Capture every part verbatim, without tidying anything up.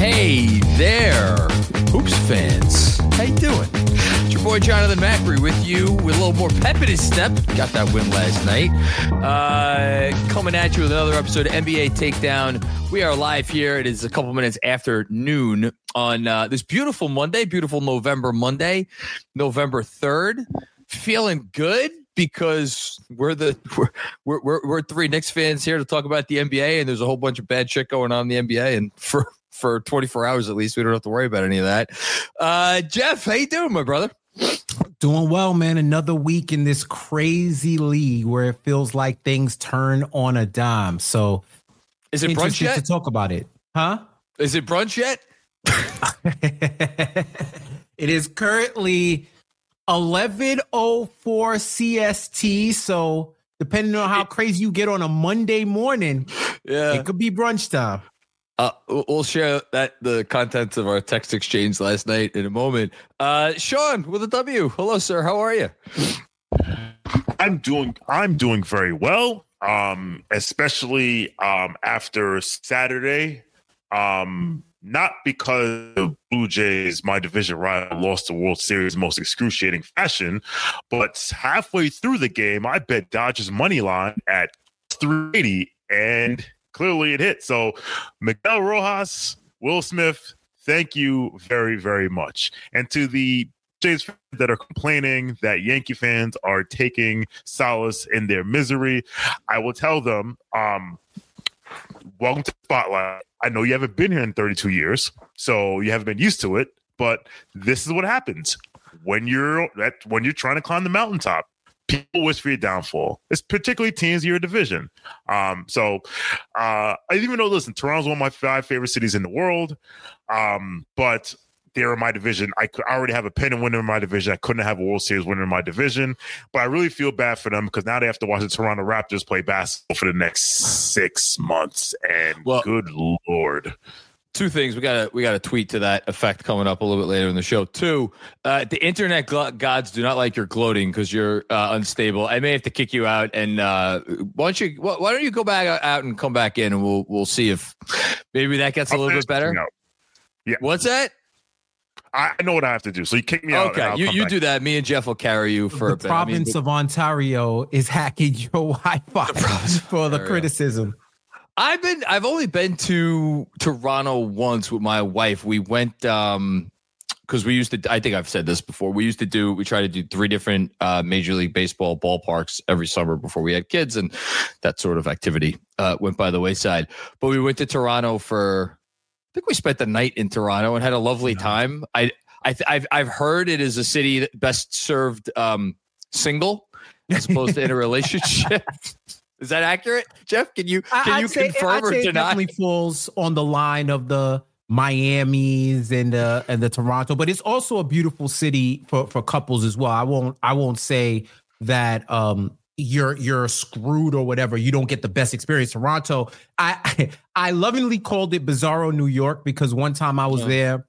Hey there, Hoops fans. How you doing? It's your boy Jonathan Macri with you with a little more pep in his step. Got that win last night. Uh, coming at you with another episode of N B A Takedown. We are live here. It is a couple minutes after noon on uh, this beautiful Monday, beautiful November Monday, November third. Feeling good because we're the we're, we're we're three Knicks fans here to talk about the N B A, and there's a whole bunch of bad shit going on in the N B A, and for for twenty-four hours at least, we don't have to worry about any of that. Uh, Jeff, how you doing, my brother? Doing well, man. Another week in this crazy league where it feels like things turn on a dime. So, is it brunch yet? To talk about it, huh? Is it brunch yet? It is currently eleven oh four C S T. So, depending on how crazy you get on a Monday morning, yeah, it could be brunch time. Uh, we'll share that the contents of our text exchange last night in a moment. Uh, Sean with a W. Hello, sir. How are you? I'm doing. I'm doing very well. Um, especially um after Saturday. Um, not because the Blue Jays, my division rival, lost the World Series most excruciating fashion, but halfway through the game, I bet Dodgers money line at three eighty and clearly it hit. So Miguel Rojas, Will Smith, thank you very, very much. And to the Jays fans that are complaining that Yankee fans are taking solace in their misery, I will tell them, um, welcome to Spotlight. I know you haven't been here in thirty-two years, so you haven't been used to it, but this is what happens when you're at, when you're trying to climb the mountaintop. People wish for your downfall. It's particularly teams in your division. Um, so uh, I even know, listen, Toronto's one of my five favorite cities in the world, um, but they're in my division. I, could, I already have a pennant winner in my division. I couldn't have a World Series winner in my division, but I really feel bad for them because now they have to watch the Toronto Raptors play basketball for the next six months. And well, good Lord. Two things. We got a we got a tweet to that effect coming up a little bit later in the show. Two, uh, the internet gl- gods do not like your gloating because you're uh, unstable. I may have to kick you out. And uh, why don't you why don't you go back out and come back in, and we'll we'll see if maybe that gets a little bit better. Yeah. What's that? I know what I have to do. So you kick me out. Okay, you, you do that. Me and Jeff will carry you for the a bit. province I mean, of Ontario is hacking your Wi-Fi the for the criticism. I've been I've only been to Toronto once with my wife. We went um because we used to I think I've said this before. We used to do we try to do three different uh Major League Baseball ballparks every summer before we had kids, and that sort of activity uh went by the wayside. But we went to Toronto for I think we spent the night in Toronto and had a lovely time. I I I've I've heard it is a city that best served um single as opposed to in a relationship. Is that accurate, Jeff? Can you can I'd you say, confirm I'd or say deny? It definitely falls on the line of the Miamis and the and the Toronto, but it's also a beautiful city for, for couples as well. I won't I won't say that um, you're you're screwed or whatever. You don't get the best experience. Toronto, I I lovingly called it Bizarro New York because one time I was yeah. there,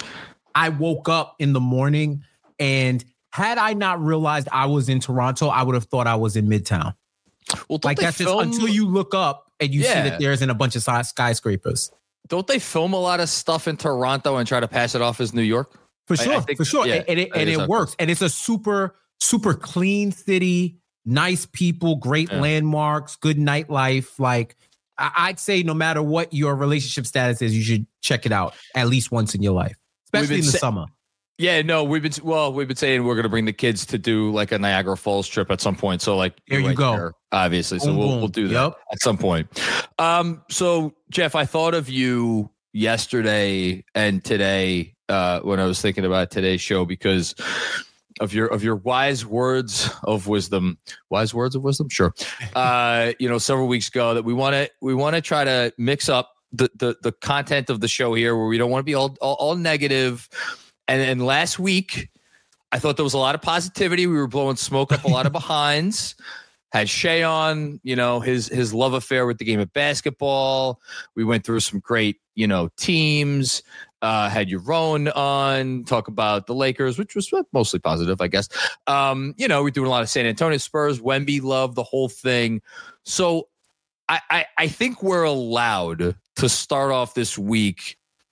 I woke up in the morning and had I not realized I was in Toronto, I would have thought I was in Midtown. Well, like that's film? just until you look up and you yeah. see that there isn't a bunch of skyscrapers. Don't they film a lot of stuff in Toronto and try to pass it off as New York? For sure, I, I think, for sure. Yeah, and it, and it works. And it's a super, super clean city, nice people, great yeah. landmarks, good nightlife. Like I, I'd say no matter what your relationship status is, you should check it out at least once in your life, especially in the sa- summer. Yeah, no, we've been well, we've been saying we're going to bring the kids to do like a Niagara Falls trip at some point. So like, there you right go. There, obviously, so boom, we'll boom. we'll do that yep. at some point. Um, so Jeff, I thought of you yesterday and today uh, when I was thinking about today's show because of your of your wise words of wisdom. Wise words of wisdom, sure. Uh, you know, several weeks ago that we want to we want to try to mix up the the the content of the show here, where we don't want to be all all, all negative. And then last week, I thought there was a lot of positivity. We were blowing smoke up a lot of behinds. Had Shea on, you know, his his love affair with the game of basketball. We went through some great, you know, teams. Uh, had Yaron on, talk about the Lakers, which was mostly positive, I guess. Um, you know, we're doing a lot of San Antonio Spurs, Wemby love, the whole thing. So I, I, I think we're allowed to start off this week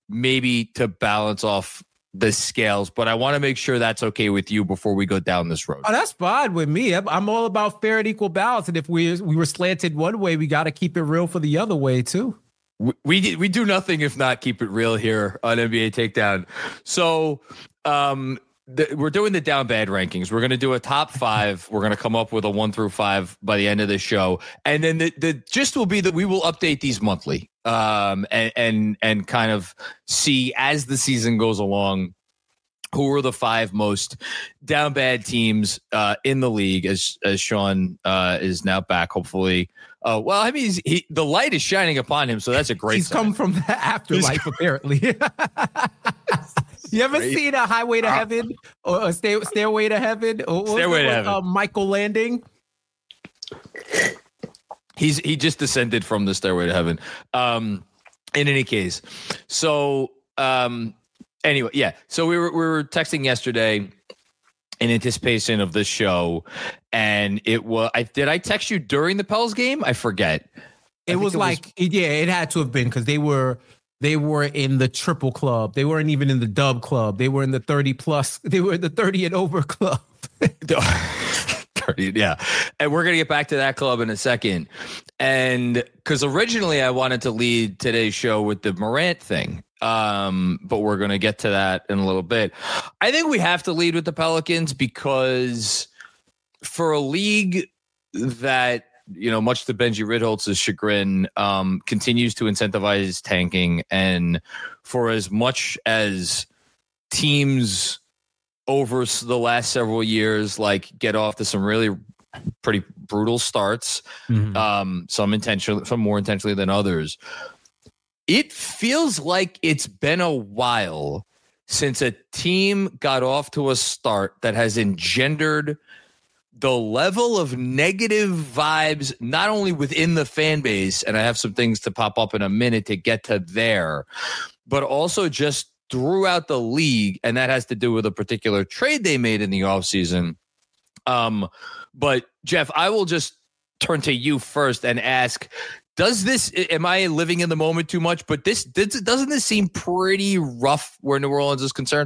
maybe to balance off the scales, but I want to make sure that's okay with you before we go down this road. Oh, that's fine with me. I'm, I'm all about fair and equal balance. And if we we were slanted one way, we got to keep it real for the other way too. We we, we do nothing if not keep it real here on N B A Takedown. So um, the, we're doing the down bad rankings. We're going to do a top five. We're going to come up with a one through five by the end of the show, and then the the gist will be that we will update these monthly. Um and and and kind of see as the season goes along who are the five most down bad teams uh, in the league. As as Sean uh, is now back, hopefully. Uh, well, I mean, he's, he, the light is shining upon him, so that's a great. He's sign. come from the afterlife, apparently. You ever great. seen a Highway to Heaven or a Stair, Stairway to Heaven? Or Stairway to with, Heaven. Uh, Michael Landing. He's he just descended from the Stairway to Heaven. Um, in any case, so um, anyway, yeah. So we were we were texting yesterday in anticipation of this show, and it was. I did I text you during the Pels game? I forget. It I was it like was, yeah, it had to have been because they were they were in the triple club. They weren't even in the dub club. They were in the thirty plus. They were in the thirty and over club. Yeah. And we're going to get back to that club in a second. And because originally I wanted to lead today's show with the Morant thing. Um, but we're going to get to that in a little bit. I think we have to lead with the Pelicans because for a league that, you know, much to Benji Ritholtz's chagrin, um, continues to incentivize tanking. And for as much as teams over the last several years, like get off to some really pretty brutal starts, mm-hmm. um, some intentionally, some more intentionally than others. It feels like it's been a while since a team got off to a start that has engendered the level of negative vibes, not only within the fan base, and I have some things to pop up in a minute to get to there, but also just throughout the league, and that has to do with a particular trade they made in the offseason. Um, but, Jeff, I will just turn to you first and ask, does this, am I living in the moment too much? But this, doesn't this seem pretty rough where New Orleans is concerned?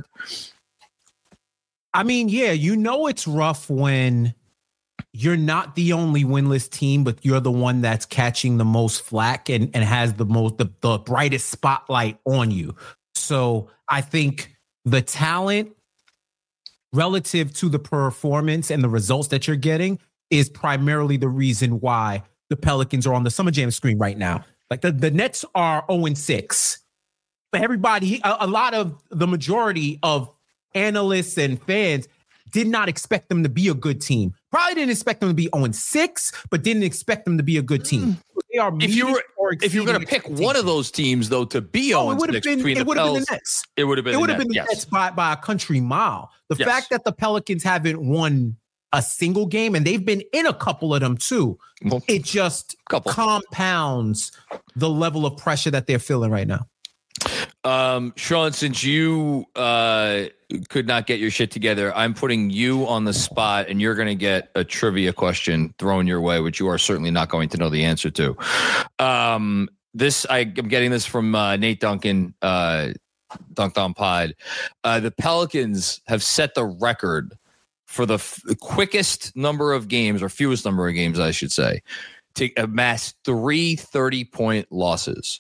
I mean, yeah, you know it's rough when you're not the only winless team, but you're the one that's catching the most flack and, and has the most the, the brightest spotlight on you. So I think the talent relative to the performance and the results that you're getting is primarily the reason why the Pelicans are on the Summer Jam screen right now. Like the, the Nets are oh and six. But everybody, a, a lot of the majority of analysts and fans did not expect them to be a good team. Probably didn't expect them to be oh and six, but didn't expect them to be a good team. They are if you were if you were going to pick one of those teams though to be oh and six between it the Pels, been the Nets. It would have been it would the have been the yes. Nets by, by a country mile. The yes. fact that the Pelicans haven't won a single game, and they've been in a couple of them too, well, it just couple. compounds the level of pressure that they're feeling right now. Um, Sean, since you uh, could not get your shit together, I'm putting you on the spot, and you're going to get a trivia question thrown your way, which you are certainly not going to know the answer to. Um, this I, I'm getting this from uh, Nate Duncan, uh, Dunked on Pod. Uh, the Pelicans have set the record for the f- quickest number of games, or fewest number of games, I should say, to amass three thirty-point losses.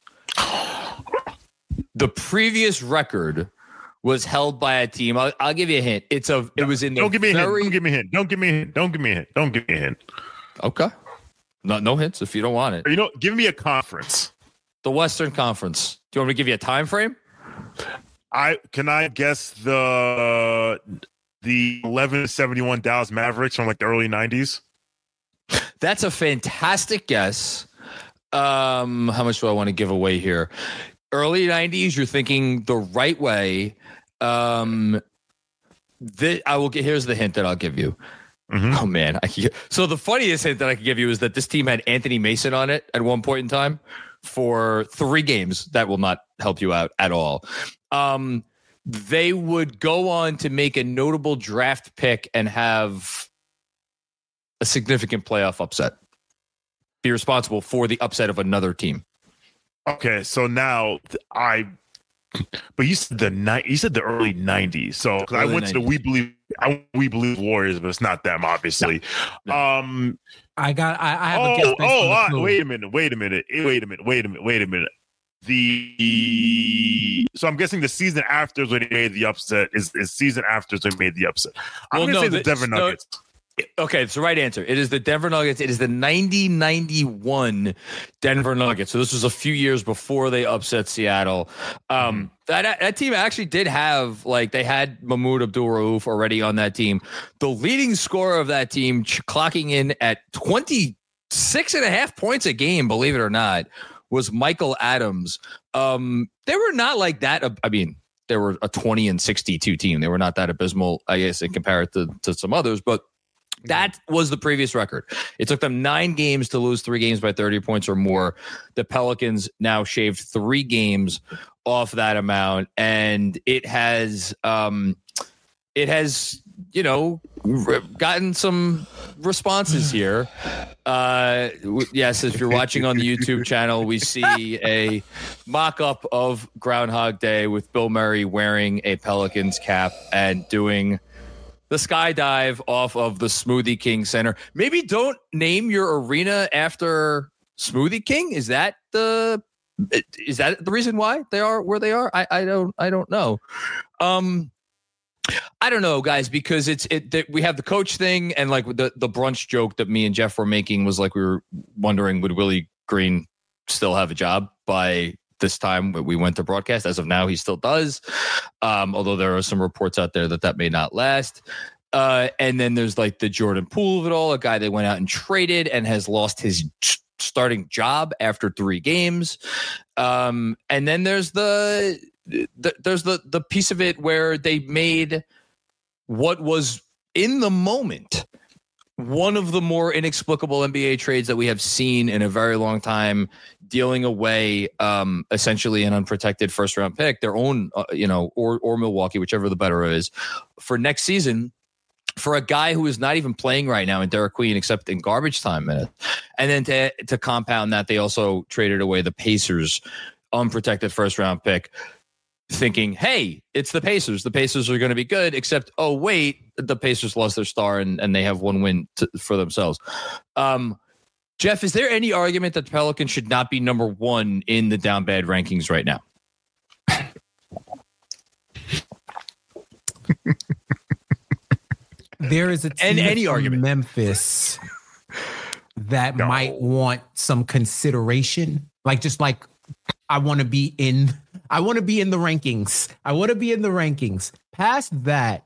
The previous record was held by a team. I'll, I'll give you a hint. It's a. It was in. Don't give me very, a hint. Don't give me a hint. Don't give me a hint. Don't give me a hint. Don't give me a hint. Okay. No, no hints if you don't want it. You know, give me a conference. The Western Conference. Do you want me to give you a time frame? I can I guess the the eleven seventy-one Dallas Mavericks from like the early nineties. That's a fantastic guess. Um, how much do I want to give away here? Early nineties, you're thinking the right way. Um, the, I will get. Here's the hint that I'll give you. Mm-hmm. Oh man, I can, so the funniest hint that I can give you is that this team had Anthony Mason on it at one point in time for three games. That will not help you out at all. Um, they would go on to make a notable draft pick and have a significant playoff upset. Be responsible for the upset of another team. Okay, so now I But you said the ni- you said the early nineties. So because I went nineties. To the We Believe I We Believe Warriors, but it's not them, obviously. No, no. Um, I got. I, I have oh, a guess. Oh, uh, wait a minute. Wait a minute. Wait a minute. Wait a minute. Wait a minute. The so I'm guessing the season after when they made the upset is, is season after when they made the upset. I'm well, gonna no, say the, the Denver Nuggets. No, Okay, it's the right answer. It is the Denver Nuggets. It is the ninety ninety-one Denver Nuggets. So this was a few years before they upset Seattle. Um, that that team actually did have, like, they had Mahmoud Abdul-Rauf already on that team. The leading scorer of that team ch- clocking in at twenty-six and a half points a game, believe it or not, was Michael Adams. Um, they were not like that. I mean, they were a twenty and sixty-two team. They were not that abysmal, I guess, in comparison to, to some others, but that was the previous record. It took them nine games to lose three games by thirty points or more. The Pelicans now shaved three games off that amount, and it has, um, it has, you know, re- gotten some responses here. Uh, w- yes, if you're watching on the YouTube channel, we see a mock-up of Groundhog Day with Bill Murray wearing a Pelicans cap and doing the skydive off of the Smoothie King Center. Maybe don't name your arena after Smoothie King. Is that the is that the reason why they are where they are? I, I don't I don't know. Um, I don't know, guys, because it's it that we have the coach thing, and like the the brunch joke that me and Jeff were making was like we were wondering, would Willie Green still have a job by this time we went to broadcast? As of now, he still does. Um, although there are some reports out there that that may not last. Uh, and then there's like the Jordan Poole of it all, a guy they went out and traded and has lost his starting job after three games. Um, and then there's the, the there's the the piece of it where they made what was in the moment one of the more inexplicable N B A trades that we have seen in a very long time, dealing away um, essentially an unprotected first round pick, their own, uh, you know, or or Milwaukee, whichever the better is, for next season, for a guy who is not even playing right now in Derek Queen except in garbage time minutes. And then to to compound that, they also traded away the Pacers' unprotected first round pick, thinking, hey, it's the Pacers. The Pacers are going to be good, except, oh, wait, the Pacers lost their star and, and they have one win to, for themselves. Um, Jeff, is there any argument that the Pelicans should not be number one in the down bad rankings right now? There is a team and any from argument. Memphis that No. might want some consideration. Like, just like, I want to be in, I want to be in the rankings. I want to be in the rankings. Past that,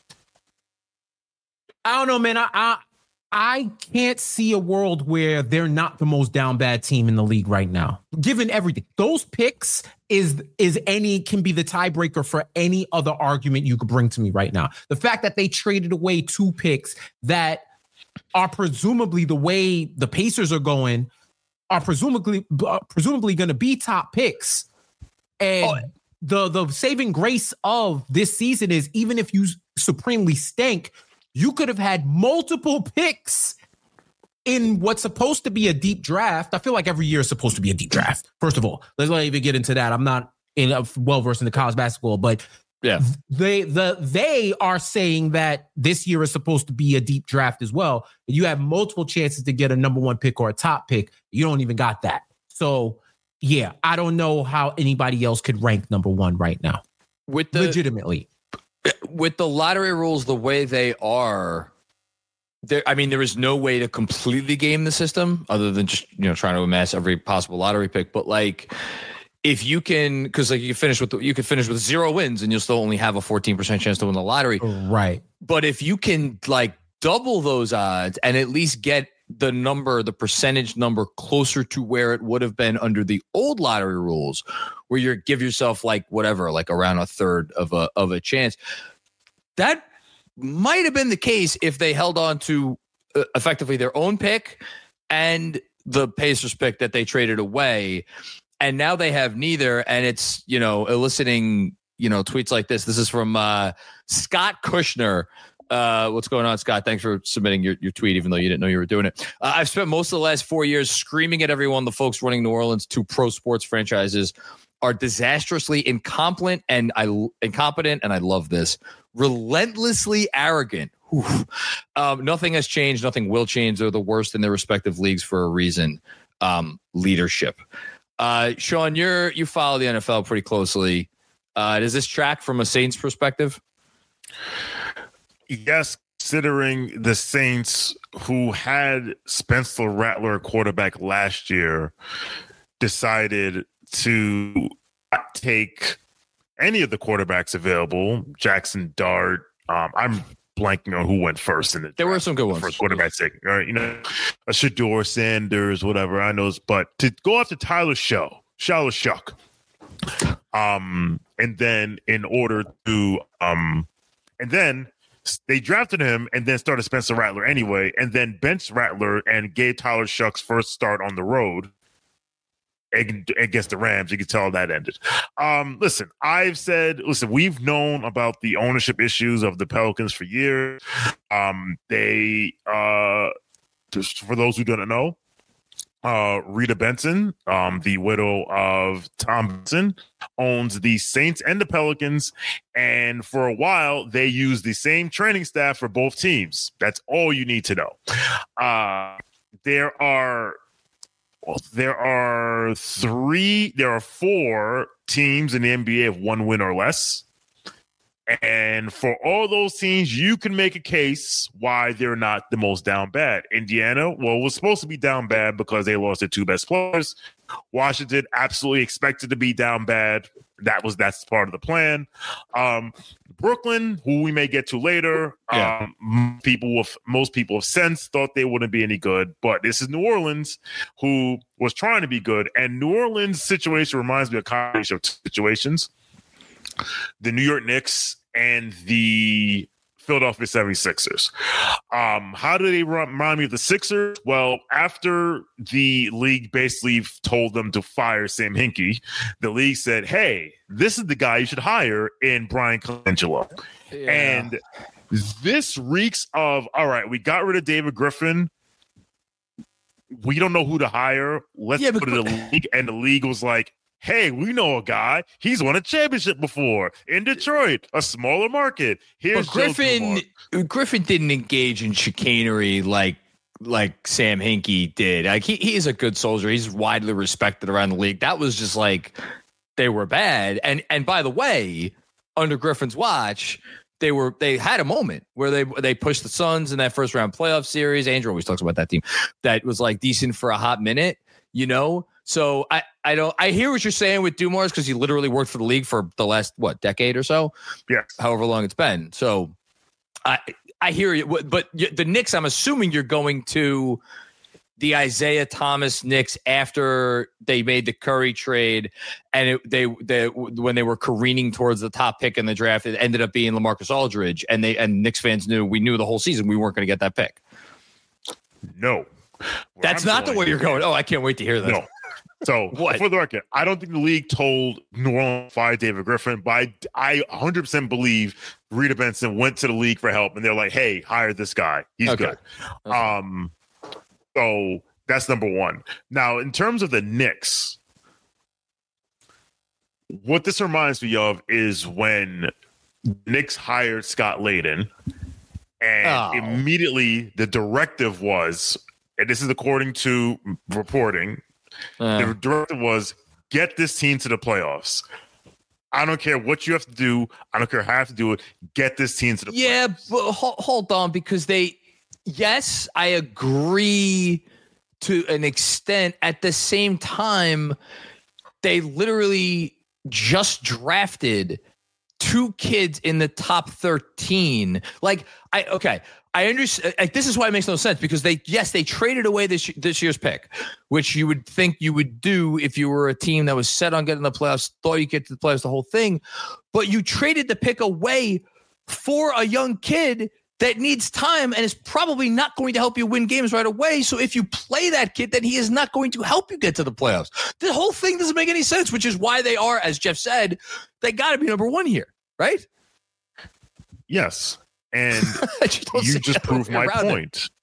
I don't know, man. I, I I can't see a world where they're not the most down bad team in the league right now. Given everything, those picks is is any can be the tiebreaker for any other argument you could bring to me right now. The fact that they traded away two picks that are presumably, the way the Pacers are going, are presumably uh, presumably going to be top picks, and oh. the the saving grace of this season is, even if you supremely stink, you could have had multiple picks in what's supposed to be a deep draft. I feel like every year is supposed to be a deep draft. First of all, let's not even get into that. I'm not in a well versed in the college basketball, but yeah, they the they are saying that this year is supposed to be a deep draft as well. You have multiple chances to get a number one pick or a top pick. You don't even got that. So yeah, I don't know how anybody else could rank number one right now. With the legitimately. With the lottery rules the way they are, there, I mean, there is no way to completely game the system other than just, you know, trying to amass every possible lottery pick. But like, if you can, because like you finish with you could finish with zero wins and you'll still only have a fourteen percent chance to win the lottery, right? But if you can like double those odds and at least get the number, the percentage number closer to where it would have been under the old lottery rules, where you give yourself like whatever, like around a third of a of a chance. That might have been the case if they held on to uh, effectively their own pick and the Pacers pick that they traded away. And now they have neither. And it's, you know, eliciting, you know, tweets like this. This is from uh, Scott Kushner. Uh, what's going on, Scott? Thanks for submitting your, your tweet, even though you didn't know you were doing it. Uh, I've spent most of the last four years screaming at everyone, the folks running New Orleans, two pro sports franchises are disastrously incompetent and I incompetent, and I love this, relentlessly arrogant. Um, nothing has changed. Nothing will change. They're the worst in their respective leagues for a reason. Um, leadership. Uh, Sean, you're you follow the N F L pretty closely. Uh, does this track from a Saints perspective? Yes, considering the Saints, who had Spencer Rattler quarterback last year, decided to not take any of the quarterbacks available. Jackson Dart. Um, I'm blanking on who went first in the draft. There were some good ones. First quarterback taken, right? You know, a Shador Sanders, whatever. I know, but to go after Tyler Show, Shallow Shuck. Um, and then in order to um, and then they drafted him and then started Spencer Rattler anyway, and then benched Rattler and gave Tyler Shuck's first start on the road against the Rams. You can tell that ended. Um, listen, I've said, listen, we've known about the ownership issues of the Pelicans for years. Um, they, uh, just for those who don't know, uh, Rita Benson, um, the widow of Tom Benson, owns the Saints and the Pelicans. And for a while, they used the same training staff for both teams. That's all you need to know. Uh, there are Well, there are three, there are four teams in the N B A of one win or less. And for all those teams, you can make a case why they're not the most down bad. Indiana, well, was supposed to be down bad because they lost their two best players. Washington absolutely expected to be down bad. That was that's part of the plan. Um, Brooklyn, who we may get to later, yeah. um, people with most people of sense thought they wouldn't be any good. But this is New Orleans, who was trying to be good. And New Orleans' situation reminds me of a combination of situations: the New York Knicks and the Philadelphia seventy-sixers. Um, how do they remind me of the Sixers? Well, after the league basically told them to fire Sam Hinkie, the league said, hey, this is the guy you should hire in Brian Colangelo. Yeah. And this reeks of, all right, we got rid of David Griffin. We don't know who to hire. Let's yeah, put it in the league. And the league was like, hey, we know a guy. He's won a championship before in Detroit, a smaller market. Here's but Griffin. Griffin didn't engage in chicanery like like Sam Hinkie did. Like he he's a good soldier. He's widely respected around the league. That was just like they were bad. And and by the way, under Griffin's watch, they were they had a moment where they they pushed the Suns in that first round playoff series. Andrew always talks about that team that was like decent for a hot minute, you know. So I, I don't I hear what you're saying with Dumars because he literally worked for the league for the last what decade or so, yeah, however long it's been. So I I hear you, but the Knicks, I'm assuming you're going to the Isaiah Thomas Knicks after they made the Curry trade, and it, they they when they were careening towards the top pick in the draft, it ended up being LaMarcus Aldridge, and they and Knicks fans knew we knew the whole season we weren't going to get that pick. No, that's not the way you're going. Oh, I can't wait to hear that. No. So, what? For the record, I don't think the league told New Orleans to fire David Griffin, but I, I one hundred percent believe Rita Benson went to the league for help, and they're like, hey, hire this guy. He's okay. good. Okay. Um, so that's number one. Now, in terms of the Knicks, what this reminds me of is when the Knicks hired Scott Layden, and oh. immediately the directive was, and this is according to reporting, Uh, the directive was get this team to the playoffs. I don't care what you have to do. I don't care how you have to do it. Get this team to the yeah, playoffs. Yeah, but hold, hold on, because they, yes, I agree to an extent. At the same time, they literally just drafted two kids in the top thirteen. Like, I, okay. I understand. Like, this is why it makes no sense, because they, yes, they traded away this this year's pick, which you would think you would do if you were a team that was set on getting the playoffs, thought you get to the playoffs, the whole thing. But you traded the pick away for a young kid that needs time and is probably not going to help you win games right away. So if you play that kid, then he is not going to help you get to the playoffs. The whole thing doesn't make any sense, which is why they are, as Jeff said, they got to be number one here, right? Yes. And just you just proved my point.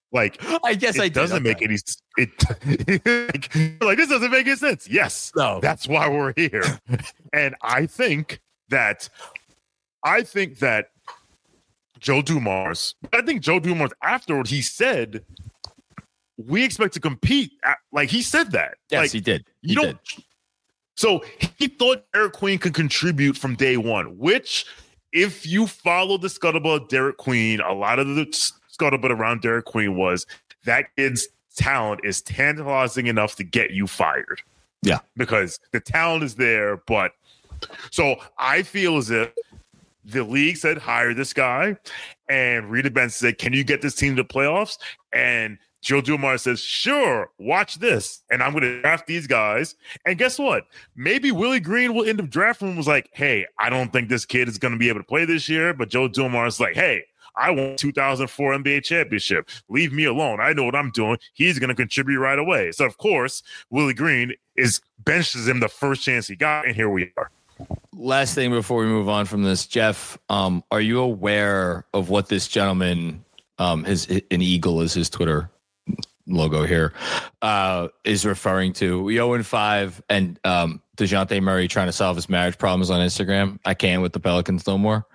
Like, I guess it I did. doesn't Okay. make any. It like, like this doesn't make any sense. Yes, No. that's why we're here. And I think that, I think that Joe Dumars. I think Joe Dumars afterward he said, "We expect to compete." At, like he said that. Yes, like, he did. He you don't. did. So he thought Derek Queen could contribute from day one, which, if you follow the scuttlebutt of Derek Queen, a lot of the scuttlebutt around Derek Queen was that kid's talent is tantalizing enough to get you fired. Yeah. Because the talent is there, but so I feel as if the league said, hire this guy, and Rita Benson said, can you get this team to the playoffs? And Joe Dumars says, sure, watch this. And I'm going to draft these guys. And guess what? Maybe Willie Green will end up drafting and was like, hey, I don't think this kid is going to be able to play this year. But Joe Dumars is like, hey, I won two thousand four N B A championship. Leave me alone. I know what I'm doing. He's going to contribute right away. So, of course, Willie Green is benches him the first chance he got. And here we are. Last thing before we move on from this, Jeff, um, are you aware of what this gentleman, um, his an eagle is his Twitter logo here, uh, is referring to? We oh and five, and um, DeJounte Murray trying to solve his marriage problems on Instagram. I can't with the Pelicans no more.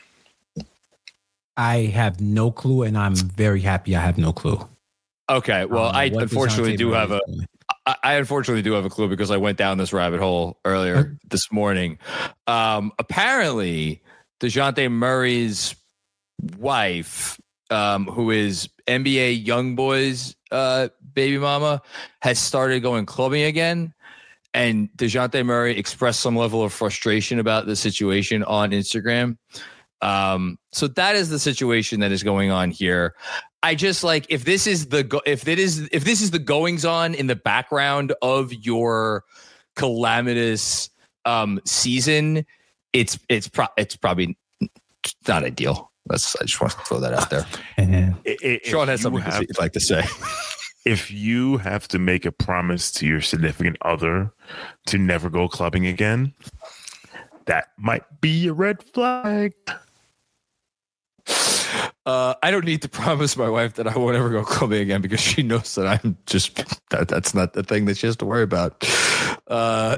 I have no clue, and I'm very happy I have no clue. Okay, well, Um, I what unfortunately DeJounte do Murray have a. is doing. I, I unfortunately do have a clue because I went down this rabbit hole earlier Huh? this morning. Um, apparently, DeJounte Murray's wife, um, who is N B A YoungBoy's uh, baby mama, has started going clubbing again. And DeJounte Murray expressed some level of frustration about the situation on Instagram. Um, so that is the situation that is going on here. I just like, if this is the, go- if it is, if this is the goings on in the background of your calamitous, um, season, it's, it's pro it's probably not ideal. That's, I just want to throw that out there. And It, it, Sean has if you something have- to say, like to say. If you have to make a promise to your significant other to never go clubbing again, that might be a red flag. Uh, I don't need to promise my wife that I won't ever go clubbing again because she knows that I'm just that, that's not the thing that she has to worry about. Uh,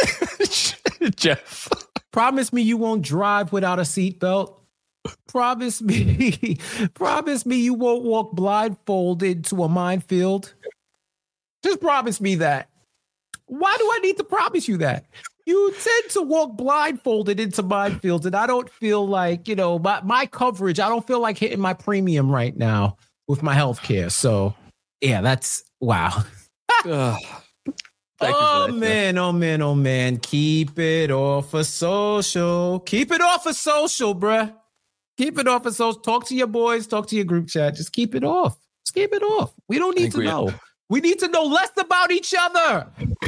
Jeff, promise me you won't drive without a seatbelt. Promise me, promise me you won't walk blindfolded to a minefield. Just promise me that. Why do I need to promise you that? You tend to walk blindfolded into minefields, and I don't feel like, you know, my, my coverage, I don't feel like hitting my premium right now with my health care. So, yeah, that's wow. uh, thank you Oh, for that, man, oh, man, oh, man. Keep it off of social. Keep it off of social, bruh. Keep it off of social. Talk to your boys. Talk to your group chat. Just keep it off. Just keep it off. We don't need to we- know. We need to know less about each other.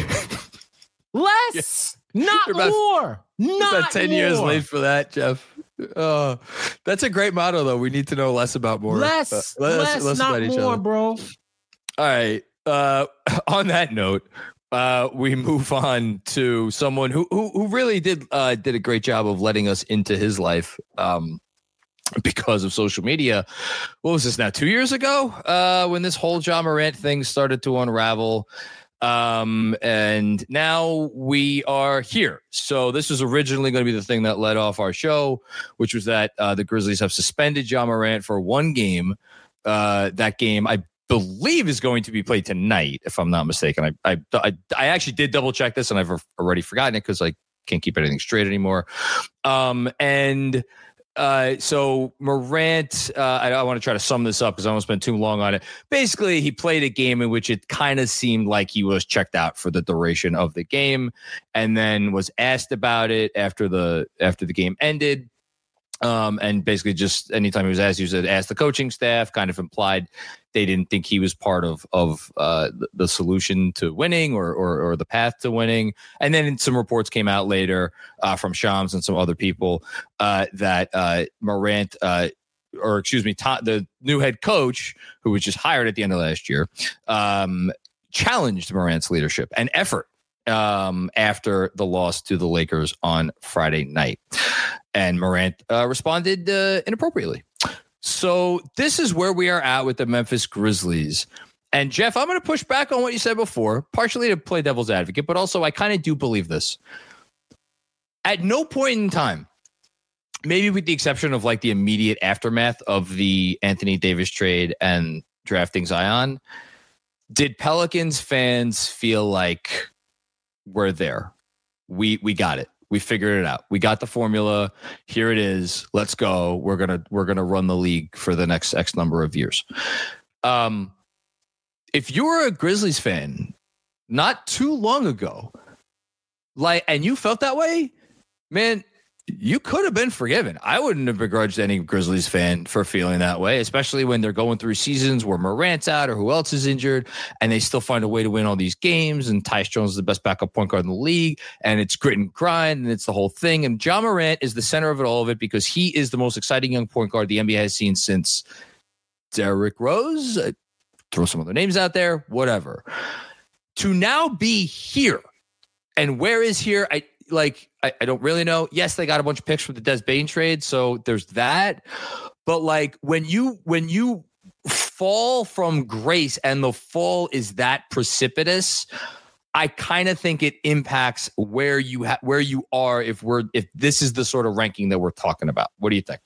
Less, not You're about- more. Not about ten more. years late for that, Jeff. Uh, that's a great motto, though. We need to know less about more. Less, uh, less, less not about each more, other. bro. All right. Uh, on that note, uh, we move on to someone who who, who really did uh, did a great job of letting us into his life um, because of social media. What was this now? Two years ago, uh, when this whole Ja Morant thing started to unravel. Um, and now we are here. So this was originally going to be the thing that led off our show, which was that uh, the Grizzlies have suspended Ja Morant for one game. Uh, that game, I believe, is going to be played tonight, if I'm not mistaken. I I I, I actually did double check this, and I've already forgotten it because I can't keep anything straight anymore. Um, and Uh, so Morant, uh, I, I want to try to sum this up because I don't want to spend too long on it. Basically, he played a game in which it kind of seemed like he was checked out for the duration of the game, and then was asked about it after the after the game ended. Um, and basically, just anytime he was asked, he was asked the coaching staff, kind of implied they didn't think he was part of of uh, the, the solution to winning or, or or the path to winning. And then some reports came out later uh, from Shams and some other people uh, that uh, Morant, uh, or excuse me, ta- the new head coach who was just hired at the end of last year, um, challenged Morant's leadership and effort um, after the loss to the Lakers on Friday night. And Morant uh, responded uh, inappropriately. So this is where we are at with the Memphis Grizzlies. And Jeff, I'm going to push back on what you said before, partially to play devil's advocate, but also I kind of do believe this. At no point in time, maybe with the exception of like the immediate aftermath of the Anthony Davis trade and drafting Zion, did Pelicans fans feel like we're there? We we got it. We figured it out. We got the formula. Here it is. Let's go. We're gonna we're gonna run the league for the next X number of years. Um, if you were a Grizzlies fan not too long ago, like, and you felt that way, man, you could have been forgiven. I wouldn't have begrudged any Grizzlies fan for feeling that way, especially when they're going through seasons where Morant's out or who else is injured, and they still find a way to win all these games. And Tyus Jones is the best backup point guard in the league, and it's grit and grind, and it's the whole thing. And Ja Morant is the center of it all of it because he is the most exciting young point guard the N B A has seen since Derrick Rose. Uh, throw some other names out there, whatever. To now be here, and where is here? I like. I, I don't really know. Yes, they got a bunch of picks from the Des Bane trade, so there's that. But like when you when you fall from grace and the fall is that precipitous, I kind of think it impacts where you ha- where you are if we're if this is the sort of ranking that we're talking about. What do you think?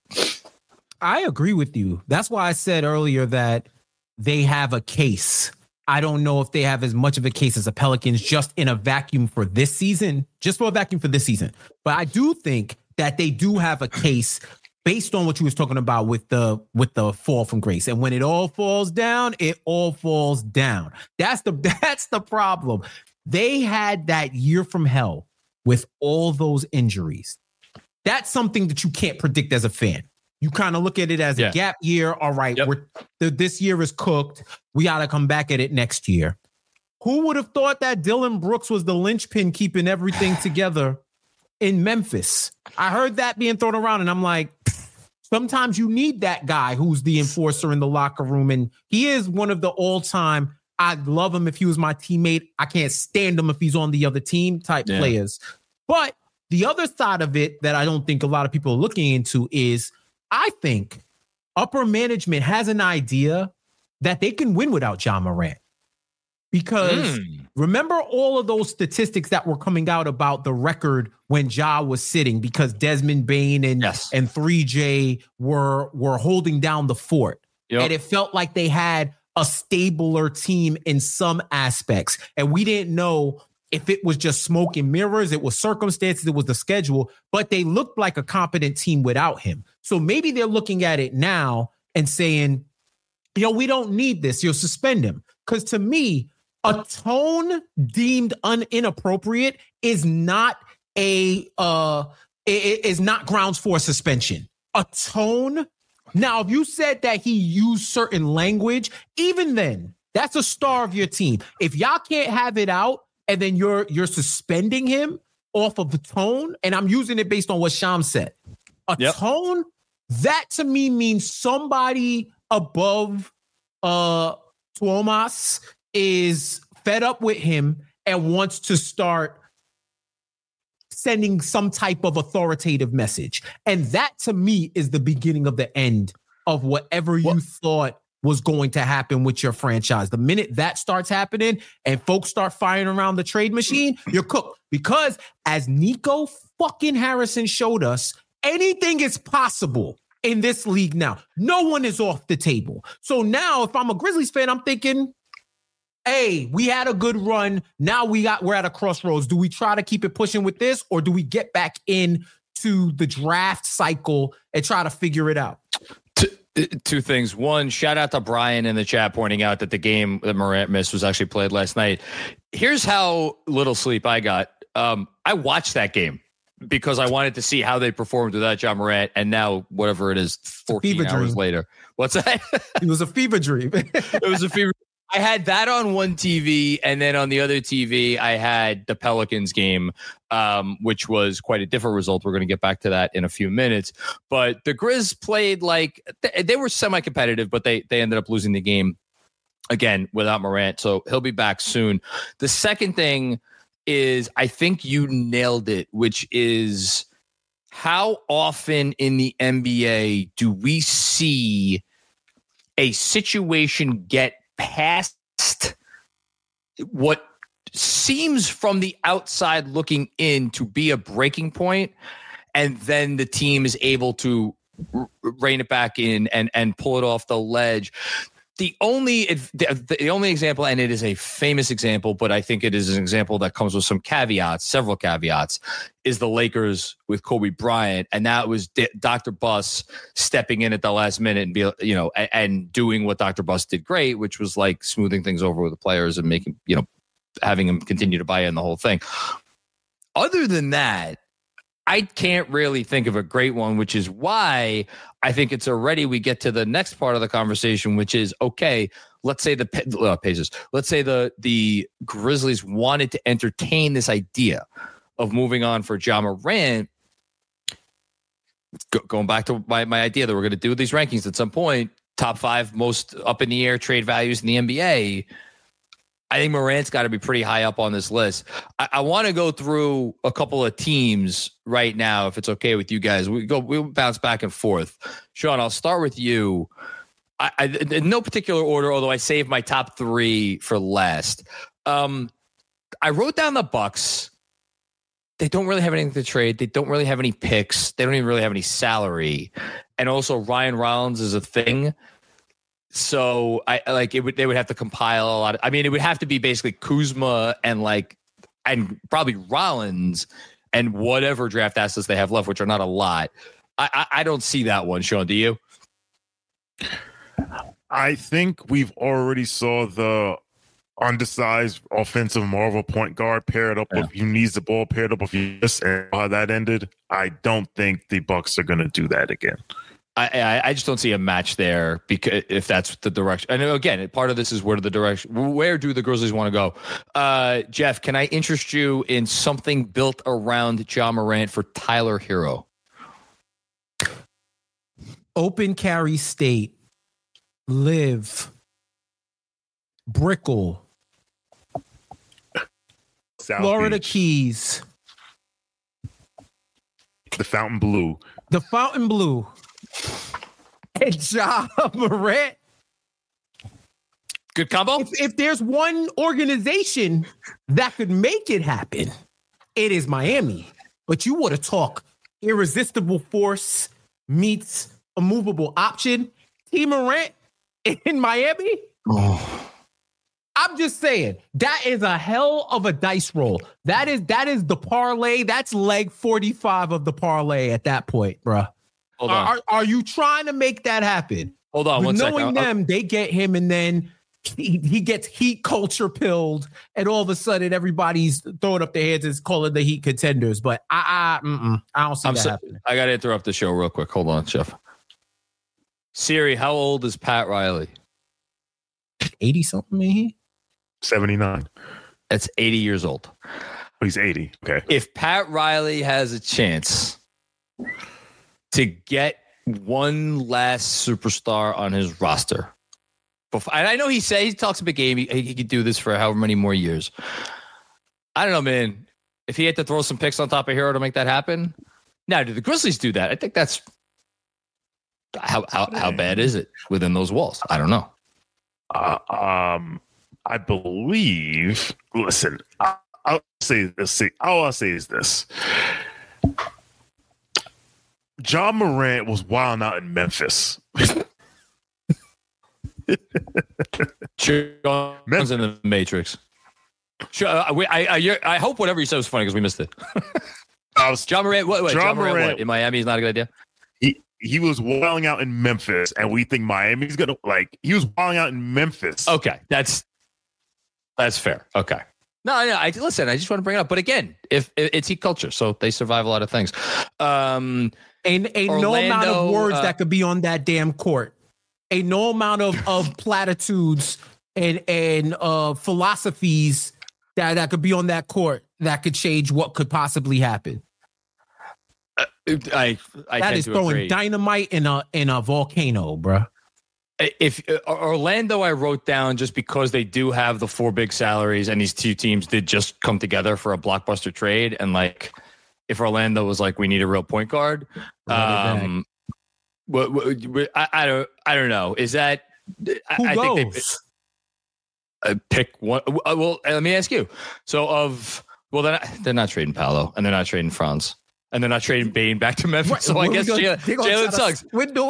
I agree with you. That's why I said earlier that they have a case. I don't know if they have as much of a case as the Pelicans just in a vacuum for this season, just for a vacuum for this season. But I do think that they do have a case based on what you was talking about with the with the fall from grace. And when it all falls down, it all falls down. That's the that's the problem. They had that year from hell with all those injuries. That's something that you can't predict as a fan. You kind of look at it as yeah. a gap year. All right, yep. we're the, this year is cooked. We got to come back at it next year. Who would have thought that Dylan Brooks was the linchpin keeping everything together in Memphis? I heard that being thrown around, and I'm like, sometimes you need that guy who's the enforcer in the locker room, and he is one of the all-time, I'd love him if he was my teammate, I can't stand him if he's on the other team type yeah. players. But the other side of it that I don't think a lot of people are looking into is I think upper management has an idea that they can win without Ja Morant. Because mm. remember all of those statistics that were coming out about the record when Ja was sitting because Desmond Bane and, yes. and three J were, were holding down the fort. Yep. And it felt like they had a stabler team in some aspects. And we didn't know if it was just smoke and mirrors, it was circumstances, it was the schedule, but they looked like a competent team without him. So maybe they're looking at it now and saying, you know, we don't need this. You'll suspend him. Because to me, a tone deemed un- inappropriate is not a uh, is not grounds for suspension. A tone. Now, if you said that he used certain language, even then, that's a star of your team. If y'all can't have it out, and then you're you're suspending him off of the tone, and I'm using it based on what Sham said. A yep. tone, that to me means somebody above uh, Tuomas is fed up with him and wants to start sending some type of authoritative message. And that to me is the beginning of the end of whatever you what? thought was going to happen with your franchise. The minute that starts happening and folks start firing around the trade machine, you're cooked. Because as Nico fucking Harrison showed us, anything is possible in this league now. No one is off the table. So now if I'm a Grizzlies fan, I'm thinking, hey, we had a good run. Now we got we're at a crossroads. Do we try to keep it pushing with this, or do we get back into the draft cycle and try to figure it out? Two things. One, shout out to Brian in the chat pointing out that the game that Morant missed was actually played last night. Here's how little sleep I got. Um, I watched that game because I wanted to see how they performed without Ja Morant, and now whatever it is, fourteen hours later. What's that? It was a fever dream. It was a fever. I had that on one T V, and then on the other T V, I had the Pelicans game, um, which was quite a different result. We're going to get back to that in a few minutes. But the Grizz played like th- they were semi-competitive, but they they ended up losing the game again without Morant. So he'll be back soon. The second thing is, I think you nailed it, which is how often in the N B A do we see a situation get past what seems from the outside looking in to be a breaking point, and then the team is able to r- rein it back in and, and pull it off the ledge? The only the, the only example, and it is a famous example, but I think it is an example that comes with some caveats, several caveats, is the Lakers with Kobe Bryant, and that was D- Doctor Buss stepping in at the last minute and be, you know, and, and doing what Doctor Buss did great, which was like smoothing things over with the players and making, you know, having them continue to buy in the whole thing. Other than that, I can't really think of a great one, which is why I think it's already we get to the next part of the conversation, which is, okay, let's say the uh, Pacers, let's say the the Grizzlies wanted to entertain this idea of moving on for Ja Morant. Go, going back to my, my idea that we're going to do these rankings at some point, top five most up in the air trade values in the N B A. I think Morant's got to be pretty high up on this list. I, I want to go through a couple of teams right now, if it's okay with you guys. We go, we'll bounce back and forth. Sean, I'll start with you. I, I, in no particular order, although I saved my top three for last. Um, I wrote down the Bucks. They don't really have anything to trade. They don't really have any picks. They don't even really have any salary. And also, Ryan Rollins is a thing. So I like it would they would have to compile a lot of, I mean, it would have to be basically Kuzma and like and probably Rollins and whatever draft assets they have left, which are not a lot. I, I, I don't see that one, Sean. Do you? I think we've already saw the undersized offensive Marvel point guard paired up yeah. with who needs the ball paired up with this, and how that ended. I don't think the Bucks are going to do that again. I, I just don't see a match there, because if that's the direction. And again, part of this is where the direction, where do the Grizzlies want to go? Uh, Jeff, can I interest you in something built around Ja Morant for Tyler Hero? Open carry state, live, Brickell, South Florida Beach. Keys, the Fountain Blue, the Fountain Blue. And Ja Morant. Good combo. If, if there's one organization that could make it happen, it is Miami. But you want to talk irresistible force meets a movable option. T. Morant in Miami? Oh. I'm just saying, that is a hell of a dice roll. That is that is the parlay. That's leg forty-five of the parlay at that point, bruh. Hold on. Are, are you trying to make that happen? Hold on, With one knowing second. them, they get him, and then he, he gets heat culture pilled, and all of a sudden everybody's throwing up their hands and calling the Heat contenders. But I, I, mm-mm, I don't see I'm that so, happening. I got to interrupt the show real quick. Hold on, Jeff. Siri, how old is Pat Riley? eighty something, maybe. seventy-nine. That's eighty years old. Oh, he's eighty. Okay. If Pat Riley has a chance to get one last superstar on his roster, before, and I know he said he talks a big game, he, he could do this for however many more years. I don't know, man. If he had to throw some picks on top of Hero to make that happen, now do the Grizzlies do that? I think that's how how how bad is it within those walls? I don't know. Uh, um, I believe. Listen, I, I'll say this. See, all I'll say is this. Ja Morant was wilding out in Memphis. Sean's in the Matrix. Sure, uh, I, I, I hope whatever you said was funny because we missed it. I was Ja Morant. What? What? Ja Ja Morant, Morant what? In Miami is not a good idea. He he was wilding out in Memphis, and we think Miami's gonna like. He was wilding out in Memphis. Okay, that's that's fair. Okay. No, no. I listen. I just want to bring it up. But again, if, if it's heat culture, so they survive a lot of things. Um, Ain't, ain't no amount of words uh, that could be on that damn court. Ain't no amount of, of platitudes and and uh, philosophies that, that could be on that court that could change what could possibly happen. Uh, I, I that is throwing agree. dynamite in a in a volcano, bro. If uh, Orlando, I wrote down just because they do have the four big salaries, and these two teams did just come together for a blockbuster trade, and like if Orlando was like, we need a real point guard. Um, what, what, what, I, I don't, I don't know. Is that who I, I goes? think they uh, pick one. Uh, well, let me ask you. So of well, they're not, they're not trading Paolo, and they're not trading Franz, and they're not trading Bane back to Memphis. What, so I guess Jalen, Jalen Suggs.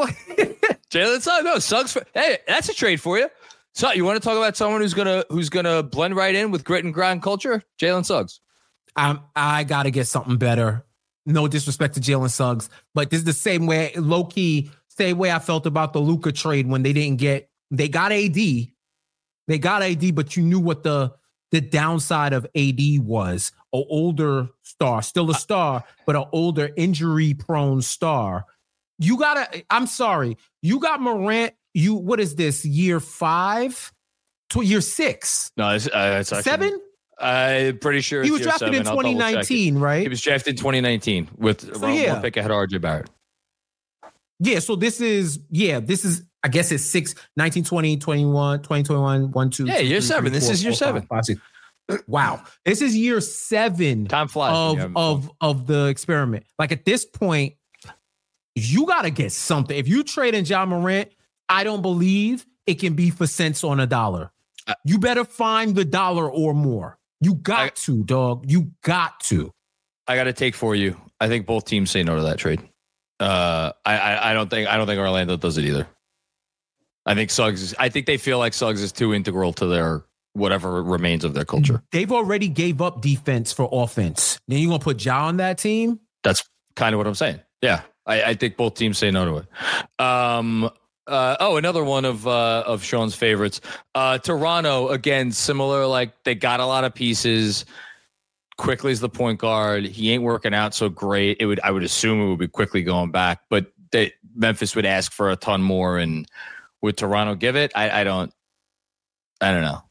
Jalen Suggs. No, Suggs. For, hey, that's a trade for you. So you want to talk about someone who's gonna who's gonna blend right in with grit and grind culture? Jalen Suggs. I'm, I got to get something better. No disrespect to Jalen Suggs, but this is the same way, low key, same way I felt about the Luka trade when they didn't get, they got A D, they got A D, but you knew what the the downside of A D was. An older star, still a star, but an older injury prone star. You gotta, I'm sorry, you got Morant. You what is this year five, to year six? No, it's, uh, it's actually, seven. I'm pretty sure he was drafted seven. in twenty nineteen, right? He was drafted in twenty nineteen with so, around yeah. one pick ahead of R J Barrett. Yeah, so this is, yeah, this is, I guess it's six, nineteen, twenty, twenty-one, twenty, twenty-one, one, two. Yeah, two, year three, seven. three, This four, is year four, seven. Five, five, six. Wow. This is year seven Time flies of, of, of the experiment. Like at this point, you got to get something. If you trade in Ja Morant, I don't believe it can be for cents on a dollar. You better find the dollar or more. You got I, to, dog. You got to. I got to take for you. I think both teams say no to that trade. Uh, I, I, I don't think I don't think Orlando does it either. I think Suggs. Is, I think they feel like Suggs is too integral to their whatever remains of their culture. They've already gave up defense for offense. Then you gonna put Ja on that team? That's kind of what I'm saying. Yeah, I, I think both teams say no to it. Um. Uh, oh, another one of uh, of Sean's favorites. Uh, Toronto, again, similar. Like they got a lot of pieces. Quickly's the point guard. He ain't working out so great. It would, I would assume, it would be Quickly going back, but they, Memphis would ask for a ton more. And would Toronto give it? I, I don't. I don't know.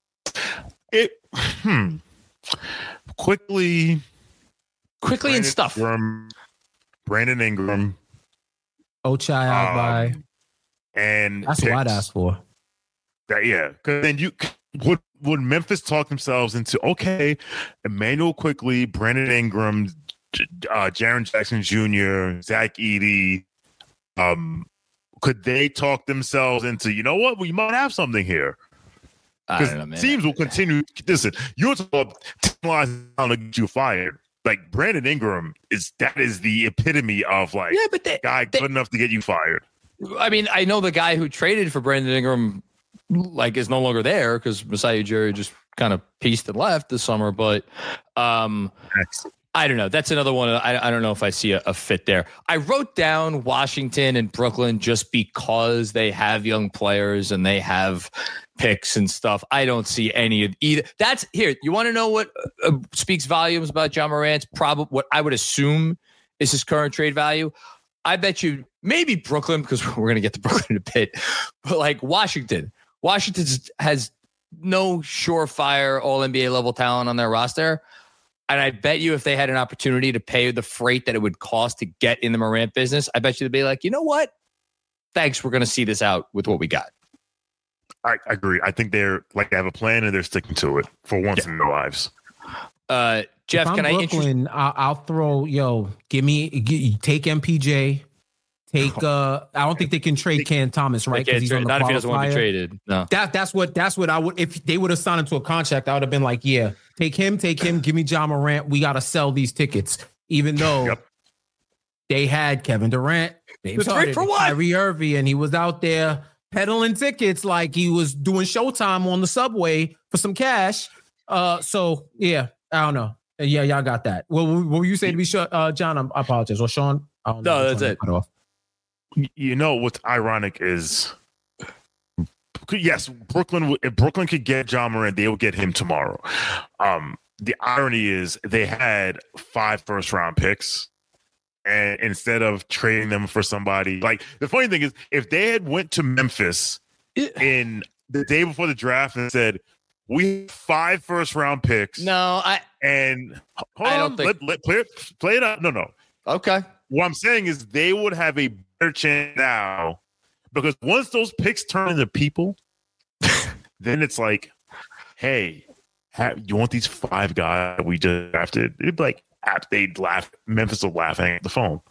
It hmm. Quickly, Quickly and stuff. Ingram, Brandon Ingram, Ochai Agbaji. Um, And that's picks. what I'd ask for. That, yeah, because then you would would Memphis talk themselves into okay, Emmanuel Quickly, Brandon Ingram, uh, Jaren Jackson Junior, Zach Edey. Um, could they talk themselves into you know what we might have something here? Because teams will continue. Listen, you're talking about to get you fired. Like Brandon Ingram is that is the epitome of like yeah, but they, guy they, good enough to get you fired. I mean, I know the guy who traded for Brandon Ingram, like, is no longer there because Masai Ujiri just kind of pieced and left this summer. But um, I don't know. That's another one. I, I don't know if I see a, a fit there. I wrote down Washington and Brooklyn just because they have young players and they have picks and stuff. I don't see any of either. That's here. You want to know what uh, speaks volumes about Ja Morant's probably what I would assume is his current trade value. I bet you maybe Brooklyn, because we're going to get to Brooklyn in a bit, but like Washington. Washington has no surefire all N B A level talent on their roster. And I bet you if they had an opportunity to pay the freight that it would cost to get in the Morant business, I bet you they'd be like, you know what? Thanks. We're going to see this out with what we got. I, I agree. I think they're like they have a plan and they're sticking to it for once yeah. in their lives. Uh, Jeff, if I'm can I Brooklyn, interest- I'll, I'll throw yo. Give me get, take M P J. Take. Uh, I don't think they can trade Cam Thomas, right? Because he's on the not qualifier. If he doesn't want to be traded. No. That that's what that's what I would. If they would have signed him to a contract, I would have been like, yeah, take him, take him. Give me Ja Morant. We got to sell these tickets, even though yep. they had Kevin Durant, James Harden, Kyrie Irving, and he was out there peddling tickets like he was doing Showtime on the subway for some cash. Uh, so yeah, I don't know. Yeah, y'all got that. Well, what were you saying to be sure, uh, John? I apologize. Or Sean? I don't know. No, that's it. Off. You know what's ironic is, yes, Brooklyn. If Brooklyn could get Ja Morant, they will get him tomorrow. Um, the irony is they had five first round picks, and instead of trading them for somebody, like the funny thing is, if they had went to Memphis in the day before the draft and said, "We have five first round picks," no, I and hold I on, don't think let, let play it, play it out. No, no, okay. What I'm saying is they would have a better chance now because once those picks turn into people, then it's like, hey, have, you want these five guys we just drafted? It'd be like, they'd laugh. Memphis would laugh hang up the phone.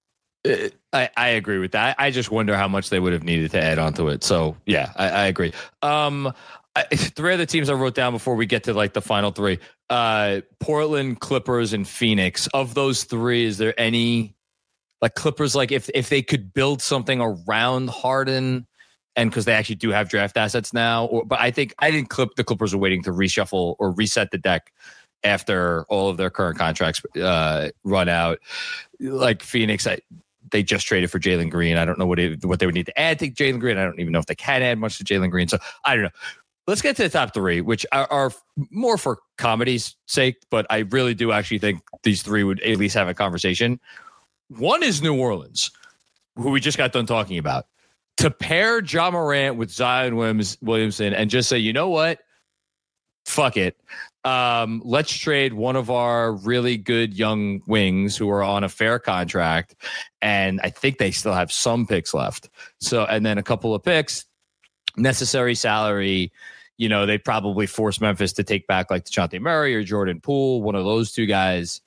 I, I agree with that. I just wonder how much they would have needed to add onto it. So yeah, I, I agree. Um, I, three other teams I wrote down before we get to like the final three: uh, Portland, Clippers, and Phoenix. Of those three, is there any like Clippers? Like if if they could build something around Harden, and because they actually do have draft assets now, or but I think I think Clip the Clippers are waiting to reshuffle or reset the deck after all of their current contracts uh, run out. Like Phoenix, I. They just traded for Jalen Green. I don't know what it, what they would need to add to Jalen Green. I don't even know if they can add much to Jalen Green. So I don't know. Let's get to the top three, which are, are more for comedy's sake, but I really do actually think these three would at least have a conversation. One is New Orleans, who we just got done talking about. To pair Ja Morant with Zion Williams, Williamson and just say, you know what? Fuck it. Um, let's trade one of our really good young wings who are on a fair contract. And I think they still have some picks left. So, and then a couple of picks, necessary salary. You know, they probably force Memphis to take back like DeJounte Murray or Jordan Poole, one of those two guys.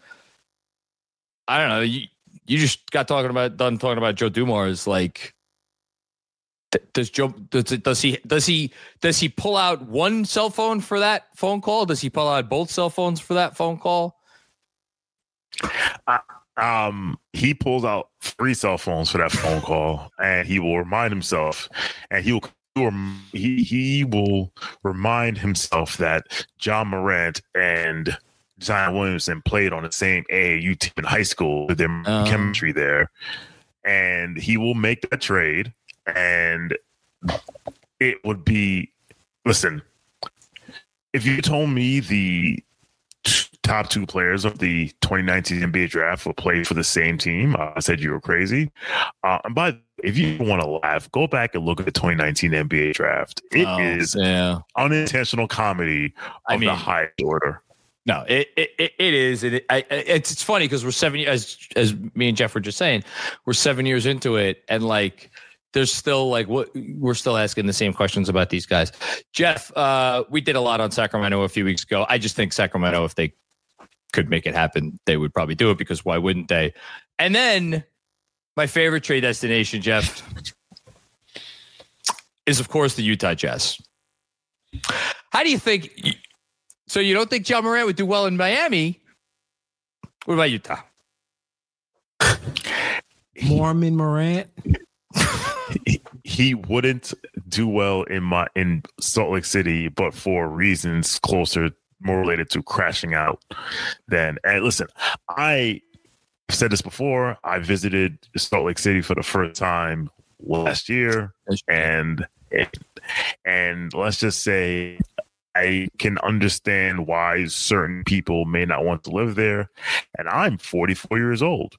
I don't know. You, you just got talking about, done talking about Joe Dumars. Like, Does Joe does, does he does he does he pull out one cell phone for that phone call? Does he pull out both cell phones for that phone call? Uh, um, he pulls out three cell phones for that phone call, and he will remind himself, and he will he he will remind himself that Ja Morant and Zion Williamson played on the same A A U team in high school with their um, chemistry there, and he will make that trade. And it would be, listen, if you told me the top two players of the twenty nineteen N B A draft will play for the same team, uh, I said you were crazy. Uh, and by if you want to laugh, go back and look at the twenty nineteen N B A draft. It oh, is yeah. unintentional comedy of I mean, the highest order. No, it it, it is. It, I, it's it's funny because we're seven years, as as me and Jeff were just saying, we're seven years into it, and like. There's still like what we're still asking the same questions about these guys. Jeff, uh, we did a lot on Sacramento a few weeks ago. I just think Sacramento, if they could make it happen, they would probably do it because why wouldn't they? And then my favorite trade destination, Jeff, is of course the Utah Jazz. How do you think? So you don't think Ja Morant would do well in Miami? What about Utah? Mormon Morant. He wouldn't do well in my in Salt Lake City, but for reasons closer, more related to crashing out than. And listen, I have said this before. I visited Salt Lake City for the first time last year, and and let's just say I can understand why certain people may not want to live there. And I'm forty-four years old.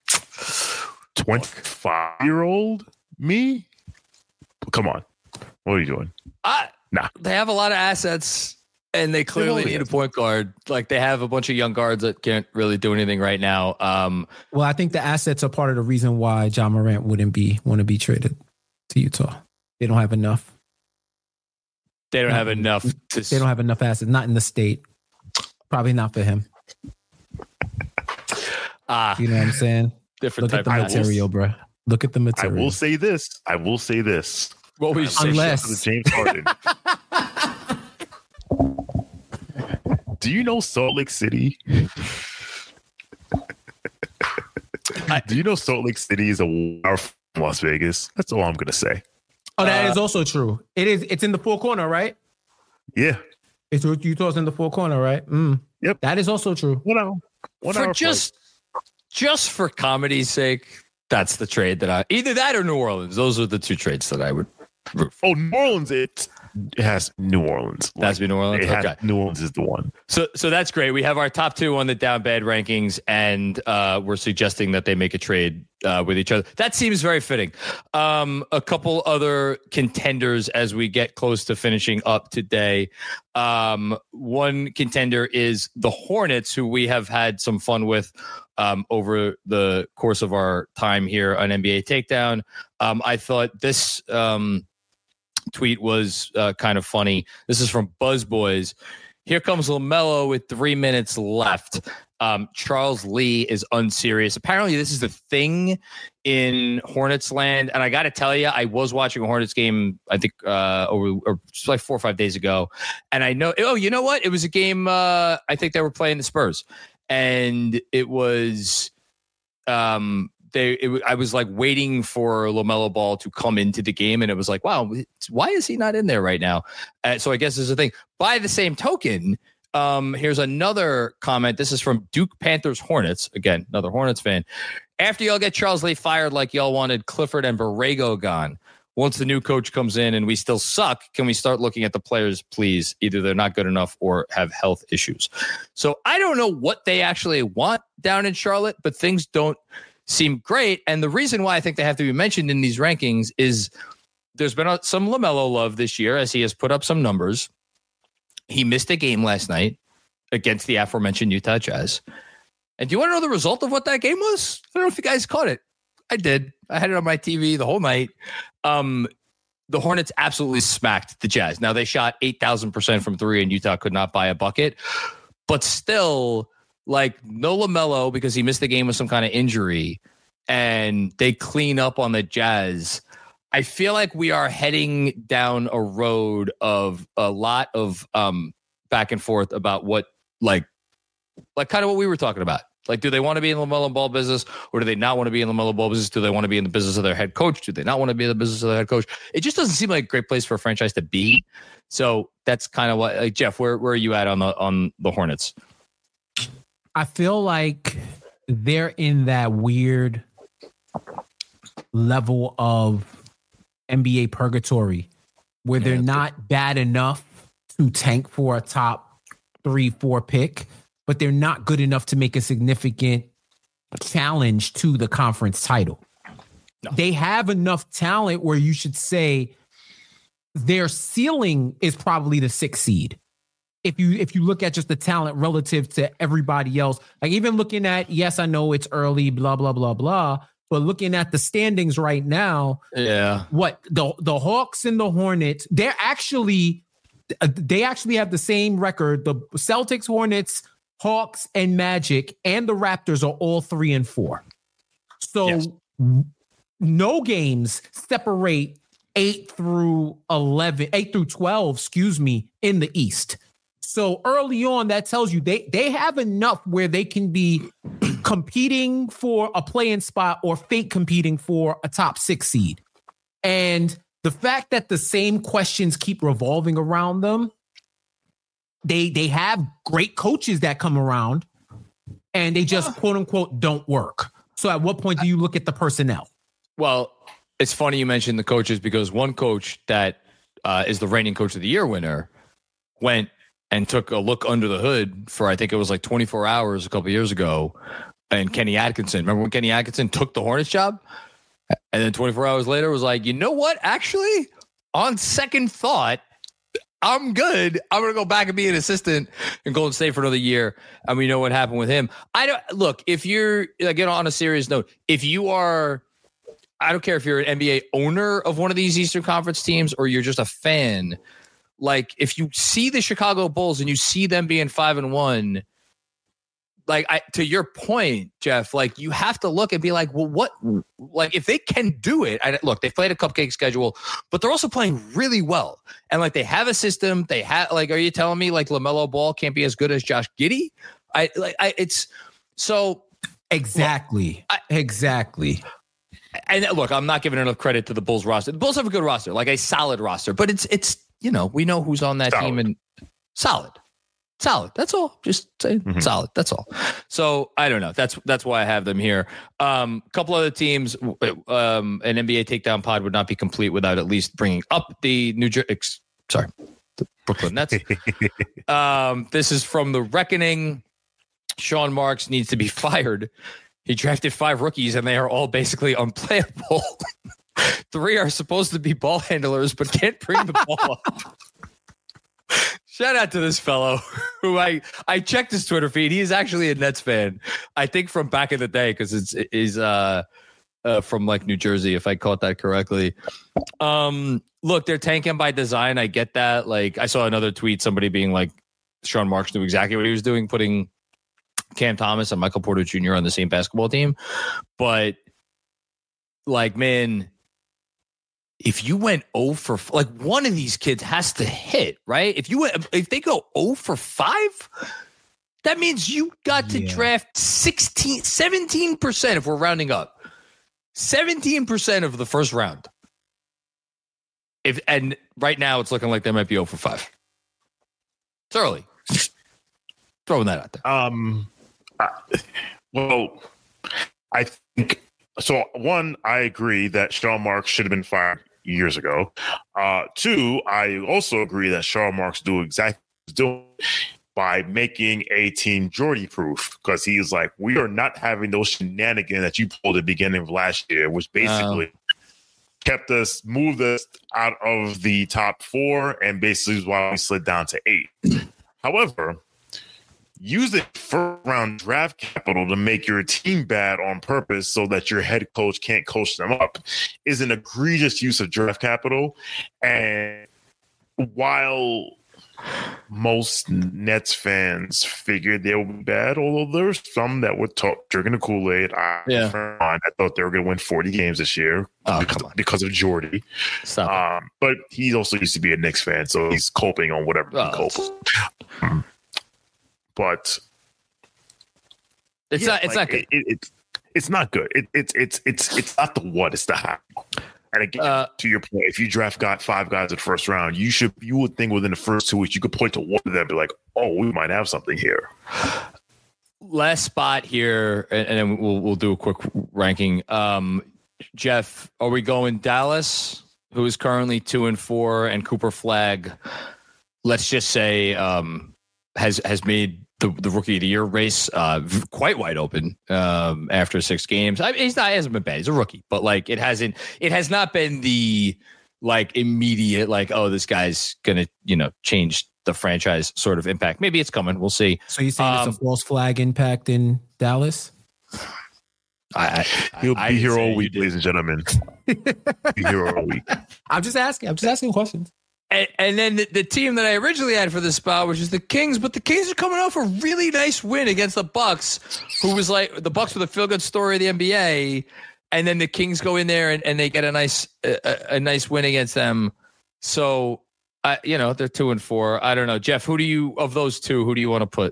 twenty-five year old me? Come on. What are you doing? Uh, nah. They have a lot of assets and they clearly need a point guard. Like they have a bunch of young guards that can't really do anything right now. Um, well, I think the assets are part of the reason why Ja Morant wouldn't be want to be traded to Utah. They don't have enough. They don't not, have enough. To they don't have enough assets. Not in the state. Probably not for him. Ah, uh, you know what I'm saying? Different Look type at the material, will, bro. Look at the material. I will say this. I will say this. What we say? Unless James Harden. Do you know Salt Lake City? Do you know Salt Lake City is a hour from Las Vegas? That's all I'm gonna say. Oh, that uh, is Uh, also true. It is. It's in the four corner, right? Yeah. It's Utah's in the four corner, right? Mm. Yep. That is also true. One hour. One for hour just, just for comedy's sake, that's the trade that I either that or New Orleans. Those are the two trades that I would root for. Oh, New Orleans! It has New Orleans. Like, that's New Orleans. It okay. has, New Orleans is the one. So, so that's great. We have our top two on the down bad rankings, and uh, we're suggesting that they make a trade uh, with each other. That seems very fitting. Um, a couple other contenders as we get close to finishing up today. Um, one contender is the Hornets, who we have had some fun with um, over the course of our time here on N B A Takedown. Um, I thought this um, tweet was uh, kind of funny. This is from Buzz Boys. Here comes LaMelo with three minutes left. Um, Charles Lee is unserious. Apparently, this is the thing in Hornets land. And I got to tell you, I was watching a Hornets game, I think, uh, over or just like four or five days ago. And I know, oh, you know what? It was a game, uh, I think they were playing the Spurs. And it was, um, they. It, I was like waiting for LaMelo Ball to come into the game. And it was like, wow, why is he not in there right now? Uh, so I guess there's a thing. By the same token, Um, here's another comment. This is from Duke Panthers Hornets. Again, another Hornets fan. After y'all get Charles Lee fired like y'all wanted Clifford and Borrego gone, once the new coach comes in and we still suck, can we start looking at the players, please? Either they're not good enough or have health issues. So I don't know what they actually want down in Charlotte, but things don't seem great. And the reason why I think they have to be mentioned in these rankings is there's been some LaMelo love this year as he has put up some numbers. He missed a game last night against the aforementioned Utah Jazz. And do you want to know the result of what that game was? I don't know if you guys caught it. I did. I had it on my T V the whole night. Um, the Hornets absolutely smacked the Jazz. Now, they shot eight thousand percent from three, and Utah could not buy a bucket. But still, like, no LaMelo because he missed the game with some kind of injury, and they clean up on the Jazz. I feel like we are heading down a road of a lot of um, back and forth about what, like, like kind of what we were talking about. Like, do they want to be in the LaMelo Ball business, or do they not want to be in the LaMelo Ball business? Do they want to be in the business of their head coach? Do they not want to be in the business of their head coach? It just doesn't seem like a great place for a franchise to be. So that's kind of what, like, Jeff, where where are you at on the on the Hornets? I feel like they're in that weird level of N B A purgatory where they're Yeah, not bad enough to tank for a top three, four pick, but they're not good enough to make a significant challenge to the conference title. No. They have enough talent where you should say their ceiling is probably the sixth seed. If you if you look at just the talent relative to everybody else, like even looking at, yes, I know it's early, blah, blah, blah, blah. But looking at the standings right now, yeah, what the the Hawks and the Hornets, they're actually they actually have the same record. The Celtics, Hornets, Hawks, and Magic, and the Raptors are all three and four. So yes. No games separate eight through eleven, eight through twelve, excuse me, in the East. So early on, that tells you they they have enough where they can be competing for a play-in spot or fake competing for a top six seed. And the fact that the same questions keep revolving around them, they they have great coaches that come around and they just quote unquote don't work. So at what point do you look at the personnel? Well, it's funny you mentioned the coaches because one coach that uh, is the reigning coach of the year winner went and took a look under the hood for, I think it was like twenty-four hours a couple of years ago. And Kenny Atkinson, remember when Kenny Atkinson took the Hornets job? And then twenty-four hours later was like, you know what? Actually, on second thought, I'm good. I'm going to go back and be an assistant in Golden State for another year. And we know what happened with him. I don't look, if you're, again, on a serious note, if you are, I don't care if you're an N B A owner of one of these Eastern Conference teams or you're just a fan. Like, if you see the Chicago Bulls and you see them being five and one, like, I, to your point, Jeff, like, you have to look and be like, well, what, like, if they can do it, I, look, they've played a cupcake schedule, but they're also playing really well. And, like, they have a system. They have, like, are you telling me, like, LaMelo Ball can't be as good as Josh Giddey? I, like, I, it's so. Exactly. Well, I, exactly. And look, I'm not giving enough credit to the Bulls roster. The Bulls have a good roster, like a solid roster, but it's, it's, you know, we know who's on that solid. team and solid, solid. That's all. Just saying mm-hmm. solid. That's all. So I don't know. That's that's why I have them here. Um, a couple other teams. Um, an N B A takedown pod would not be complete without at least bringing up the New Jersey. Sorry, the Brooklyn Nets. um, this is from the Reckoning. Sean Marks needs to be fired. He drafted five rookies, and they are all basically unplayable. Three are supposed to be ball handlers, but can't bring the ball up. Shout out to this fellow who I, I checked his Twitter feed. He is actually a Nets fan. I think from back in the day, because it's is uh, uh from like New Jersey, if I caught that correctly. Um, look, they're tanking by design. I get that. Like, I saw another tweet, somebody being like, Sean Marks knew exactly what he was doing, putting Cam Thomas and Michael Porter Junior on the same basketball team. But like, man, if you went zero for like one of these kids has to hit, right? If you went, if they go zero for five, that means you got to yeah. draft sixteen, seventeen percent if we're rounding up. seventeen percent of the first round. If and right now it's looking like they might be zero for five. It's early. Throwing that out there. Um uh, well, I think so. One, I agree that Sean Marks should have been fired years ago. Uh, two, I also agree that Sean Marks do exactly what he's doing by making a team Jordy proof, because he's like, we are not having those shenanigans that you pulled at the beginning of last year, which basically um, kept us, moved us out of the top four, and basically is why we slid down to eight. However, using first round draft capital to make your team bad on purpose so that your head coach can't coach them up is an egregious use of draft capital. And while most Nets fans figured they would be bad, although there's some that would talk drinking the Kool-Aid. I, yeah. I thought they were going to win forty games this year oh, because, because of Jordy. Um, but he also used to be a Knicks fan, so he's coping on whatever oh, he copes. Um, but it's yeah, not. It's like, not good. It, it, it's it's not good. It, it's it's it's it's not the what. It's the how. And again, uh, to your point, if you draft got five guys at the first round, you should you would think within the first two weeks you could point to one of them and be like, oh, we might have something here. Last spot here, and, and then we'll we'll do a quick ranking. Um, Jeff, are we going Dallas, who is currently two and four, and Cooper Flagg? Let's just say um, has has made the, the rookie of the year race uh, quite wide open um, after six games. I mean, he's not, he hasn't been bad. He's a rookie, but like it hasn't, it has not been the like immediate, like, oh, this guy's going to, you know, change the franchise sort of impact. Maybe it's coming. We'll see. So you're saying um, it's a false flag impact in Dallas? I, I, He'll I be here all week, ladies and gentlemen. Be here all week. I'm just asking. I'm just asking questions. And, and then the, the team that I originally had for this spot, which is the Kings, but the Kings are coming off a really nice win against the Bucks, who was like the Bucks were the feel-good story of the N B A, and then the Kings go in there and, and they get a nice a, a nice win against them. So, I you know they're two and four. I don't know, Jeff. Who do you of those two? Who do you want to put,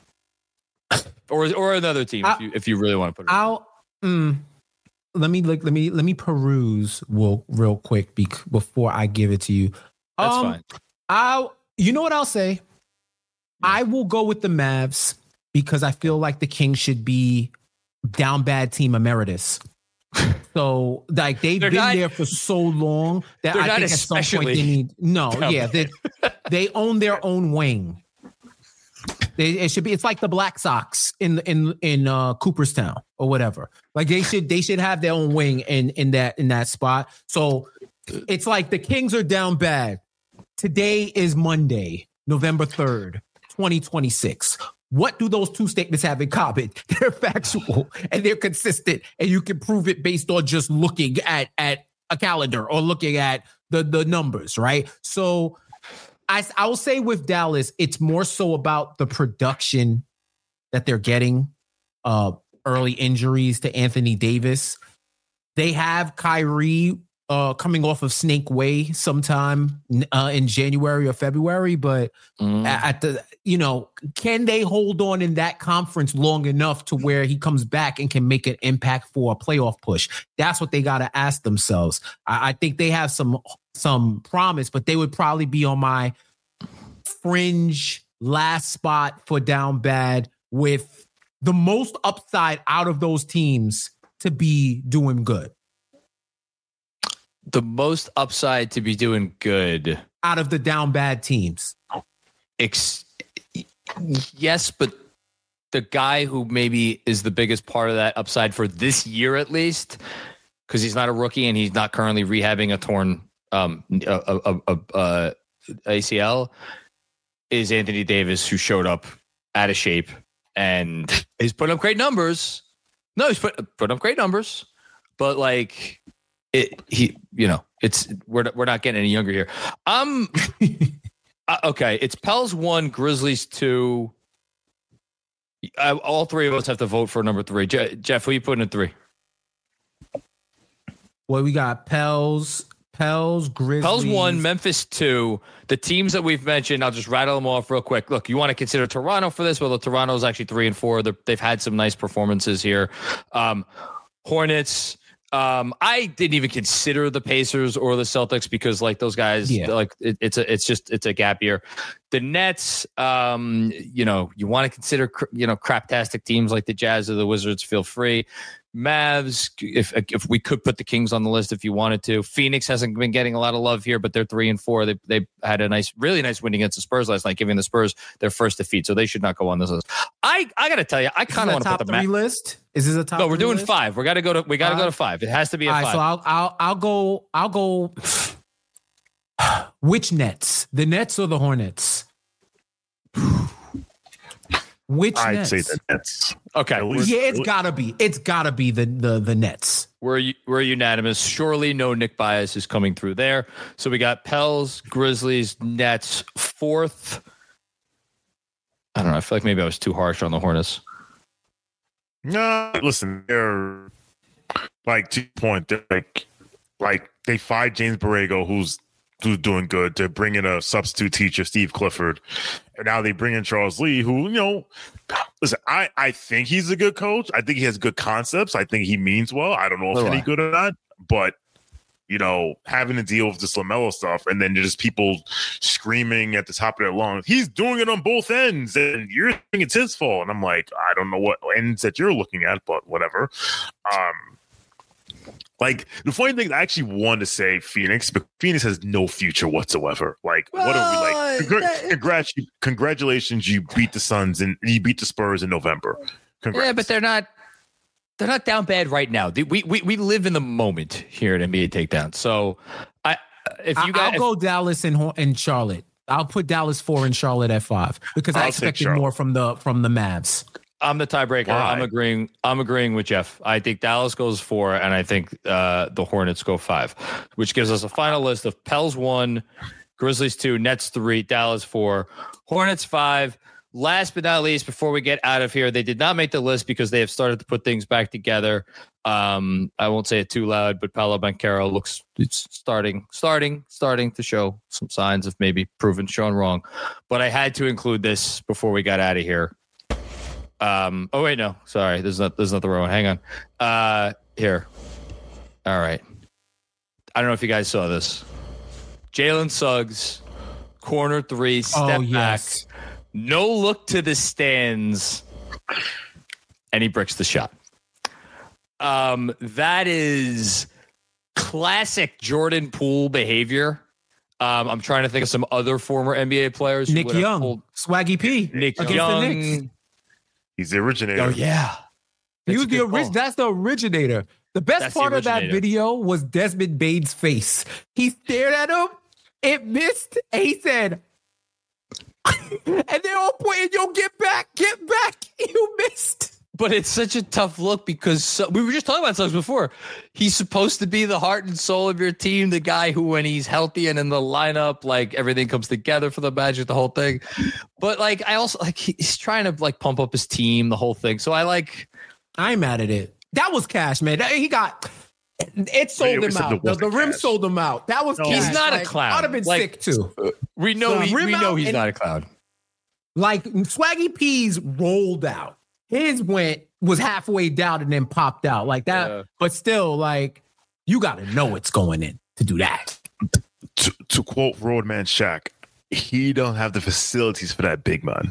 or or another team if you if you really want to put it? I'll mm, let me like let me let me peruse real real quick bec- before I give it to you. That's um, fine. I'll, you know what I'll say? I will go with the Mavs because I feel like the Kings should be down bad team emeritus. So like they've they're been not, there for so long that I think at some point they need no, yeah, they they own their own wing. They, it should be. It's like the Black Sox in in in uh, Cooperstown or whatever. Like they should they should have their own wing in in that in that spot. So it's like the Kings are down bad. Today is Monday, November third, twenty twenty-six. What do those two statements have in common? They're factual and they're consistent, and you can prove it based on just looking at, at a calendar or looking at the, the numbers, right? So I, I will say with Dallas, it's more so about the production that they're getting, uh, early injuries to Anthony Davis. They have Kyrie Uh, coming off of Snake Way sometime uh, in January or February, but mm. at the, you know, can they hold on in that conference long enough to where he comes back and can make an impact for a playoff push? That's what they got to ask themselves. I, I think they have some some promise, but they would probably be on my fringe last spot for down bad, with the most upside out of those teams to be doing good. The most upside to be doing good out of the down bad teams. Ex- yes, but the guy who maybe is the biggest part of that upside for this year, at least, because he's not a rookie and he's not currently rehabbing a torn um, a, a, a, a A C L, is Anthony Davis, who showed up out of shape and he's put up great numbers. No, he's put put up great numbers, but like. It, he, you know, it's we're we're not getting any younger here. Um, Uh, okay, it's Pels one, Grizzlies two. Uh, all three of us have to vote for number three. Je- Jeff, who you putting at three? Well, we got Pels, Pels, Grizzlies. Pels one, Memphis two. The teams that we've mentioned, I'll just rattle them off real quick. Look, you want to consider Toronto for this? Well, Toronto is actually three and four. They're, they've had some nice performances here. Um, Hornets. Um, I didn't even consider the Pacers or the Celtics because, like, those guys, yeah. like it, it's a, it's just, it's a gap year. The Nets, um, you know, you want to consider, you know, craptastic teams like the Jazz or the Wizards. Feel free. Mavs, if if we could put the Kings on the list if you wanted to. Phoenix hasn't been getting a lot of love here, but they're three and four. They they had a nice, really nice win against the Spurs last night, giving the Spurs their first defeat, so they should not go on this list. I I got to tell you, I kind of want to put the top three Ma- list. Is this a top? No, we're doing list? five. We got to go to we got to go to five. It has to be a All right, five. so I'll I'll I'll go I'll go. Which Nets? The Nets or the Hornets? Which I'd Nets? say the Nets. Okay, least- Yeah, it's gotta be. It's gotta be the the the Nets. we're we're unanimous. Surely no Nick bias is coming through there. So we got Pels, Grizzlies, Nets, fourth. I don't know. I feel like maybe I was too harsh on the Hornets. No, listen, they're like to your point. They're like, like they fired James Borrego, who's who's doing good, to bring in a substitute teacher, Steve Clifford, and now they bring in Charles Lee, who, you know, listen, I I think he's a good coach. I think he has good concepts. I think he means well. I don't know if So any I. good or not, but you know, having to deal with this LaMelo stuff, and then just people screaming at the top of their lungs, he's doing it on both ends, and you're thinking it's his fault. And I'm like, I don't know what ends that you're looking at, but whatever. Um, like the funny thing, I actually wanted to say Phoenix, but Phoenix has no future whatsoever. Like, well, what are we like? Congr- that, congrats, congratulations, you beat the Suns and you beat the Spurs in November. Congrats. yeah, but they're not. They're not down bad right now. They, we we we live in the moment here at N B A Takedown. So, I if you I, guys, I'll go Dallas and and Charlotte. I'll put Dallas four and Charlotte at five because I I'll take expected Charlotte. more from the from the Mavs. I'm the tiebreaker. Why? I'm agreeing. I'm agreeing with Jeff. I think Dallas goes four, and I think uh, the Hornets go five, which gives us a final list of Pels one, Grizzlies two, Nets three, Dallas four, Hornets five. Last but not least, before we get out of here, they did not make the list because they have started to put things back together. Um, I won't say it too loud, but Paolo Banchero looks it's starting, starting, starting to show some signs of maybe proven shown wrong. But I had to include this before we got out of here. Um, oh wait, no, sorry, there's not there's not the right one. Hang on. Uh, here. All right. I don't know if you guys saw this. Jalen Suggs, corner three, step Oh yes. back. No look to the stands, and he bricks the shot. Um, that is classic Jordan Poole behavior. Um, I'm trying to think of some other former N B A players. who Nick would have Young, pulled- Swaggy P. Nick against the Young. Knicks. He's the originator. Oh yeah, He That's was a the good orig- call. That's the originator. The best That's the part of that originator. video was Desmond Bane's face. He stared at him, it missed, and he said, and they're all pointing, yo, get back, get back. You missed. But it's such a tough look because so, we were just talking about Suggs before. He's supposed to be the heart and soul of your team, the guy who, when he's healthy and in the lineup, like everything comes together for the Magic, the whole thing. But like, I also like he's trying to like pump up his team, the whole thing. So I like. I'm mad at it. That was cash, man. That- He got it sold we him said out. it The, wasn't the rim cash. sold him out. That was No. cash. He's not a Like, clown. I'd have been Like- sick too. We know So he, rim we know out he's and- not a clown. Like Swaggy P's rolled out. His went was halfway down and then popped out like that. Yeah. But still, like you got to know it's going in to do that. To, to quote Roadman Shaq, he don't have the facilities for that big man.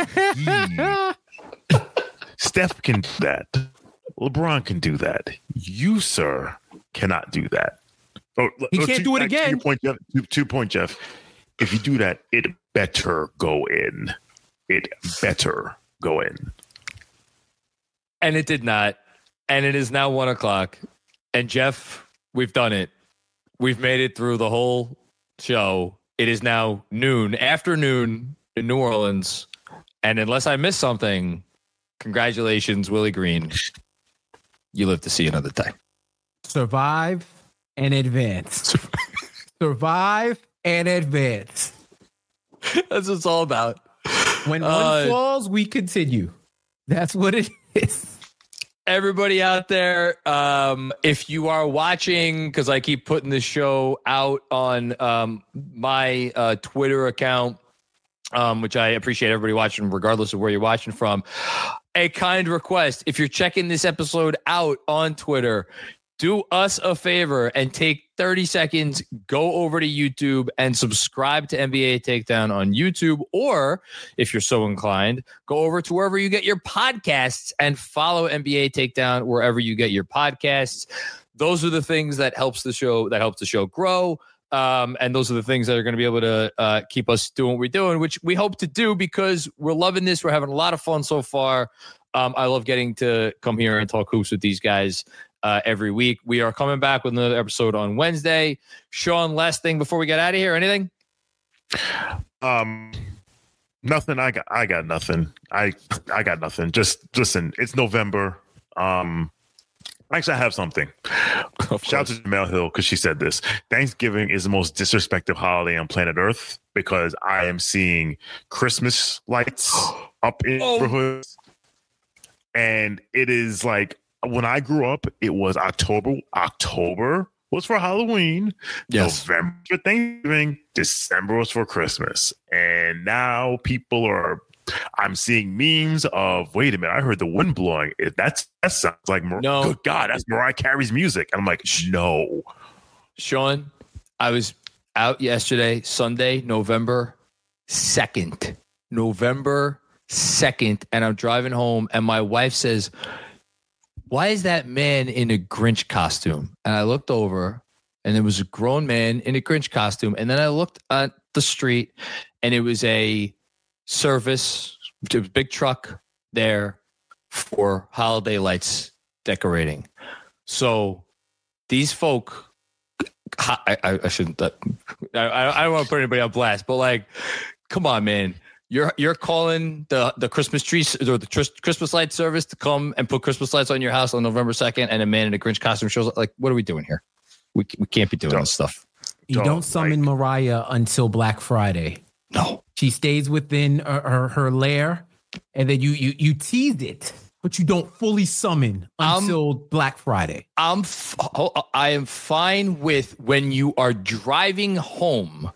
He- Steph can do that. LeBron can do that. You, sir, cannot do that. Oh, He oh, can't two- do it like, to your again. Point, Jeff, two, two point, Jeff. If you do that, it better go in. It better go in. And it did not. And it is now one o'clock. And Jeff, we've done it. We've made it through the whole show. It is now noon, afternoon in New Orleans. And unless I missed something, congratulations, Willie Green. You live to see another day. Survive and advance. Survive and advance. That's what it's all about. When one Uh, falls, we continue. That's what it is. Everybody out there, um, if you are watching, because I keep putting this show out on um, my uh, Twitter account, um, which I appreciate everybody watching, regardless of where you're watching from. A kind request: if you're checking this episode out on Twitter, do us a favor and take thirty seconds, go over to YouTube and subscribe to N B A Takedown on YouTube. Or if you're so inclined, go over to wherever you get your podcasts and follow N B A Takedown wherever you get your podcasts. Those are the things that helps the show, that helps the show grow. Um, and those are the things that are going to be able to uh, keep us doing what we're doing, which we hope to do because we're loving this. We're having a lot of fun so far. Um, I love getting to come here and talk hoops with these guys uh, every week. We are coming back with another episode on Wednesday. Sean, last thing before we get out of here, anything? Um, nothing. I got. I got nothing. I I got nothing. Just listen. It's November. Um, actually, I have something. Shout out to Jamel Hill because she said this. Thanksgiving is the most disrespected holiday on planet Earth because I am seeing Christmas lights up in Oh. neighborhoods, and it is like when I grew up, it was October. October was for Halloween. Yes. November for Thanksgiving. December was for Christmas, and now people are. I'm seeing memes of, wait a minute, I heard the wind blowing. It, that's that sounds like Mar- No. good God, that's Mariah Carey's music. And I'm like, no. Sean, I was out yesterday, Sunday, November second. November second. And I'm driving home, and my wife says, why is that man in a Grinch costume? And I looked over, and there was a grown man in a Grinch costume. And then I looked at the street, and it was a service, a big truck there for holiday lights decorating. So these folk, I, I, I shouldn't, I, I don't want to put anybody on blast, but like, come on, man. You're you're calling the, the Christmas trees or the tr- Christmas light service to come and put Christmas lights on your house on November second, and a man in a Grinch costume shows up. Like, what are we doing here? We we can't be doing Don't. this stuff. You Don't, don't summon like- Mariah until Black Friday. No. She stays within her, her, her lair, and then you you you tease it, but you don't fully summon Um, until Black Friday. I'm f- I am fine with when you are driving home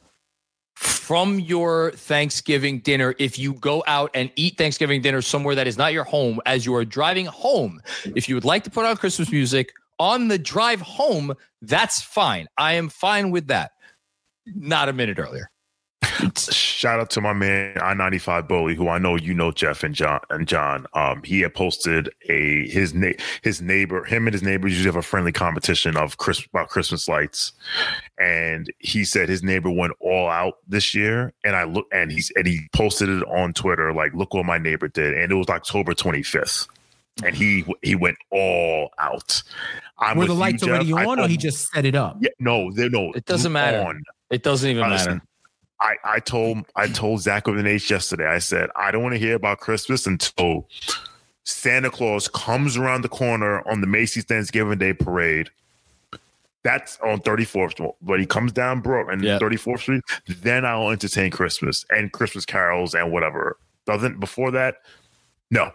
from your Thanksgiving dinner. If you go out and eat Thanksgiving dinner somewhere that is not your home, as you are driving home, if you would like to put on Christmas music on the drive home, that's fine. I am fine with that. Not a minute earlier. Shout out to my man I ninety-five Bully, who I know you know, Jeff and John. And John, um, he had posted a his na- his neighbor, him and his neighbors usually have a friendly competition of Chris about Christmas lights, and he said his neighbor went all out this year. And I look, and he's and he posted it on Twitter, like, look what my neighbor did, and it was October twenty-fifth, and he he went all out. I'm Were with the you, lights Jeff. already I on, or told- he just set it up? Yeah, no, they no. It doesn't matter. On. It doesn't even Listen, matter. I, I told I told Zach of the H yesterday. I said I don't want to hear about Christmas until Santa Claus comes around the corner on the Macy's Thanksgiving Day parade. That's on thirty-fourth, but he comes down Brook and Yep. thirty-fourth Street. Then I'll entertain Christmas and Christmas carols and whatever. Doesn't before that? No.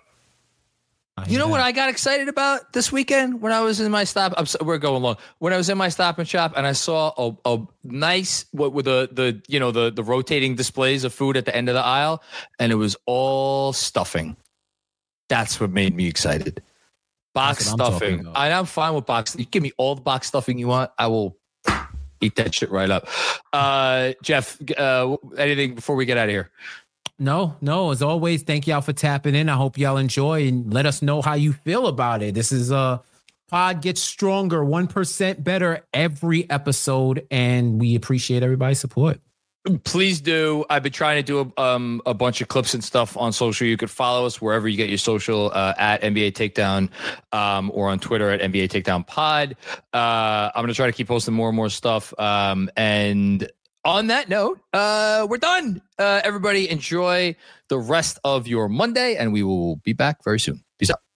You know what I got excited about this weekend when I was in my stop? I'm so, we're going long. When I was in my Stop and Shop and I saw a, a nice what with the the you know the the rotating displays of food at the end of the aisle, and it was all stuffing. That's what made me excited. Box That's what I'm stuffing. talking about. I, I'm fine with box. You give me all the box stuffing you want. I will eat that shit right up. Uh, Jeff, uh, anything before we get out of here? No, no. As always, thank y'all for tapping in. I hope y'all enjoy and let us know how you feel about it. This is a pod gets stronger, one percent better every episode, and we appreciate everybody's support. Please do. I've been trying to do a, um, a bunch of clips and stuff on social. You could follow us wherever you get your social uh, at N B A Takedown um, or on Twitter at N B A Takedown Pod. Uh, I'm going to try to keep posting more and more stuff. Um, and on that note, uh, we're done. Uh, everybody enjoy the rest of your Monday, and we will be back very soon. Peace out.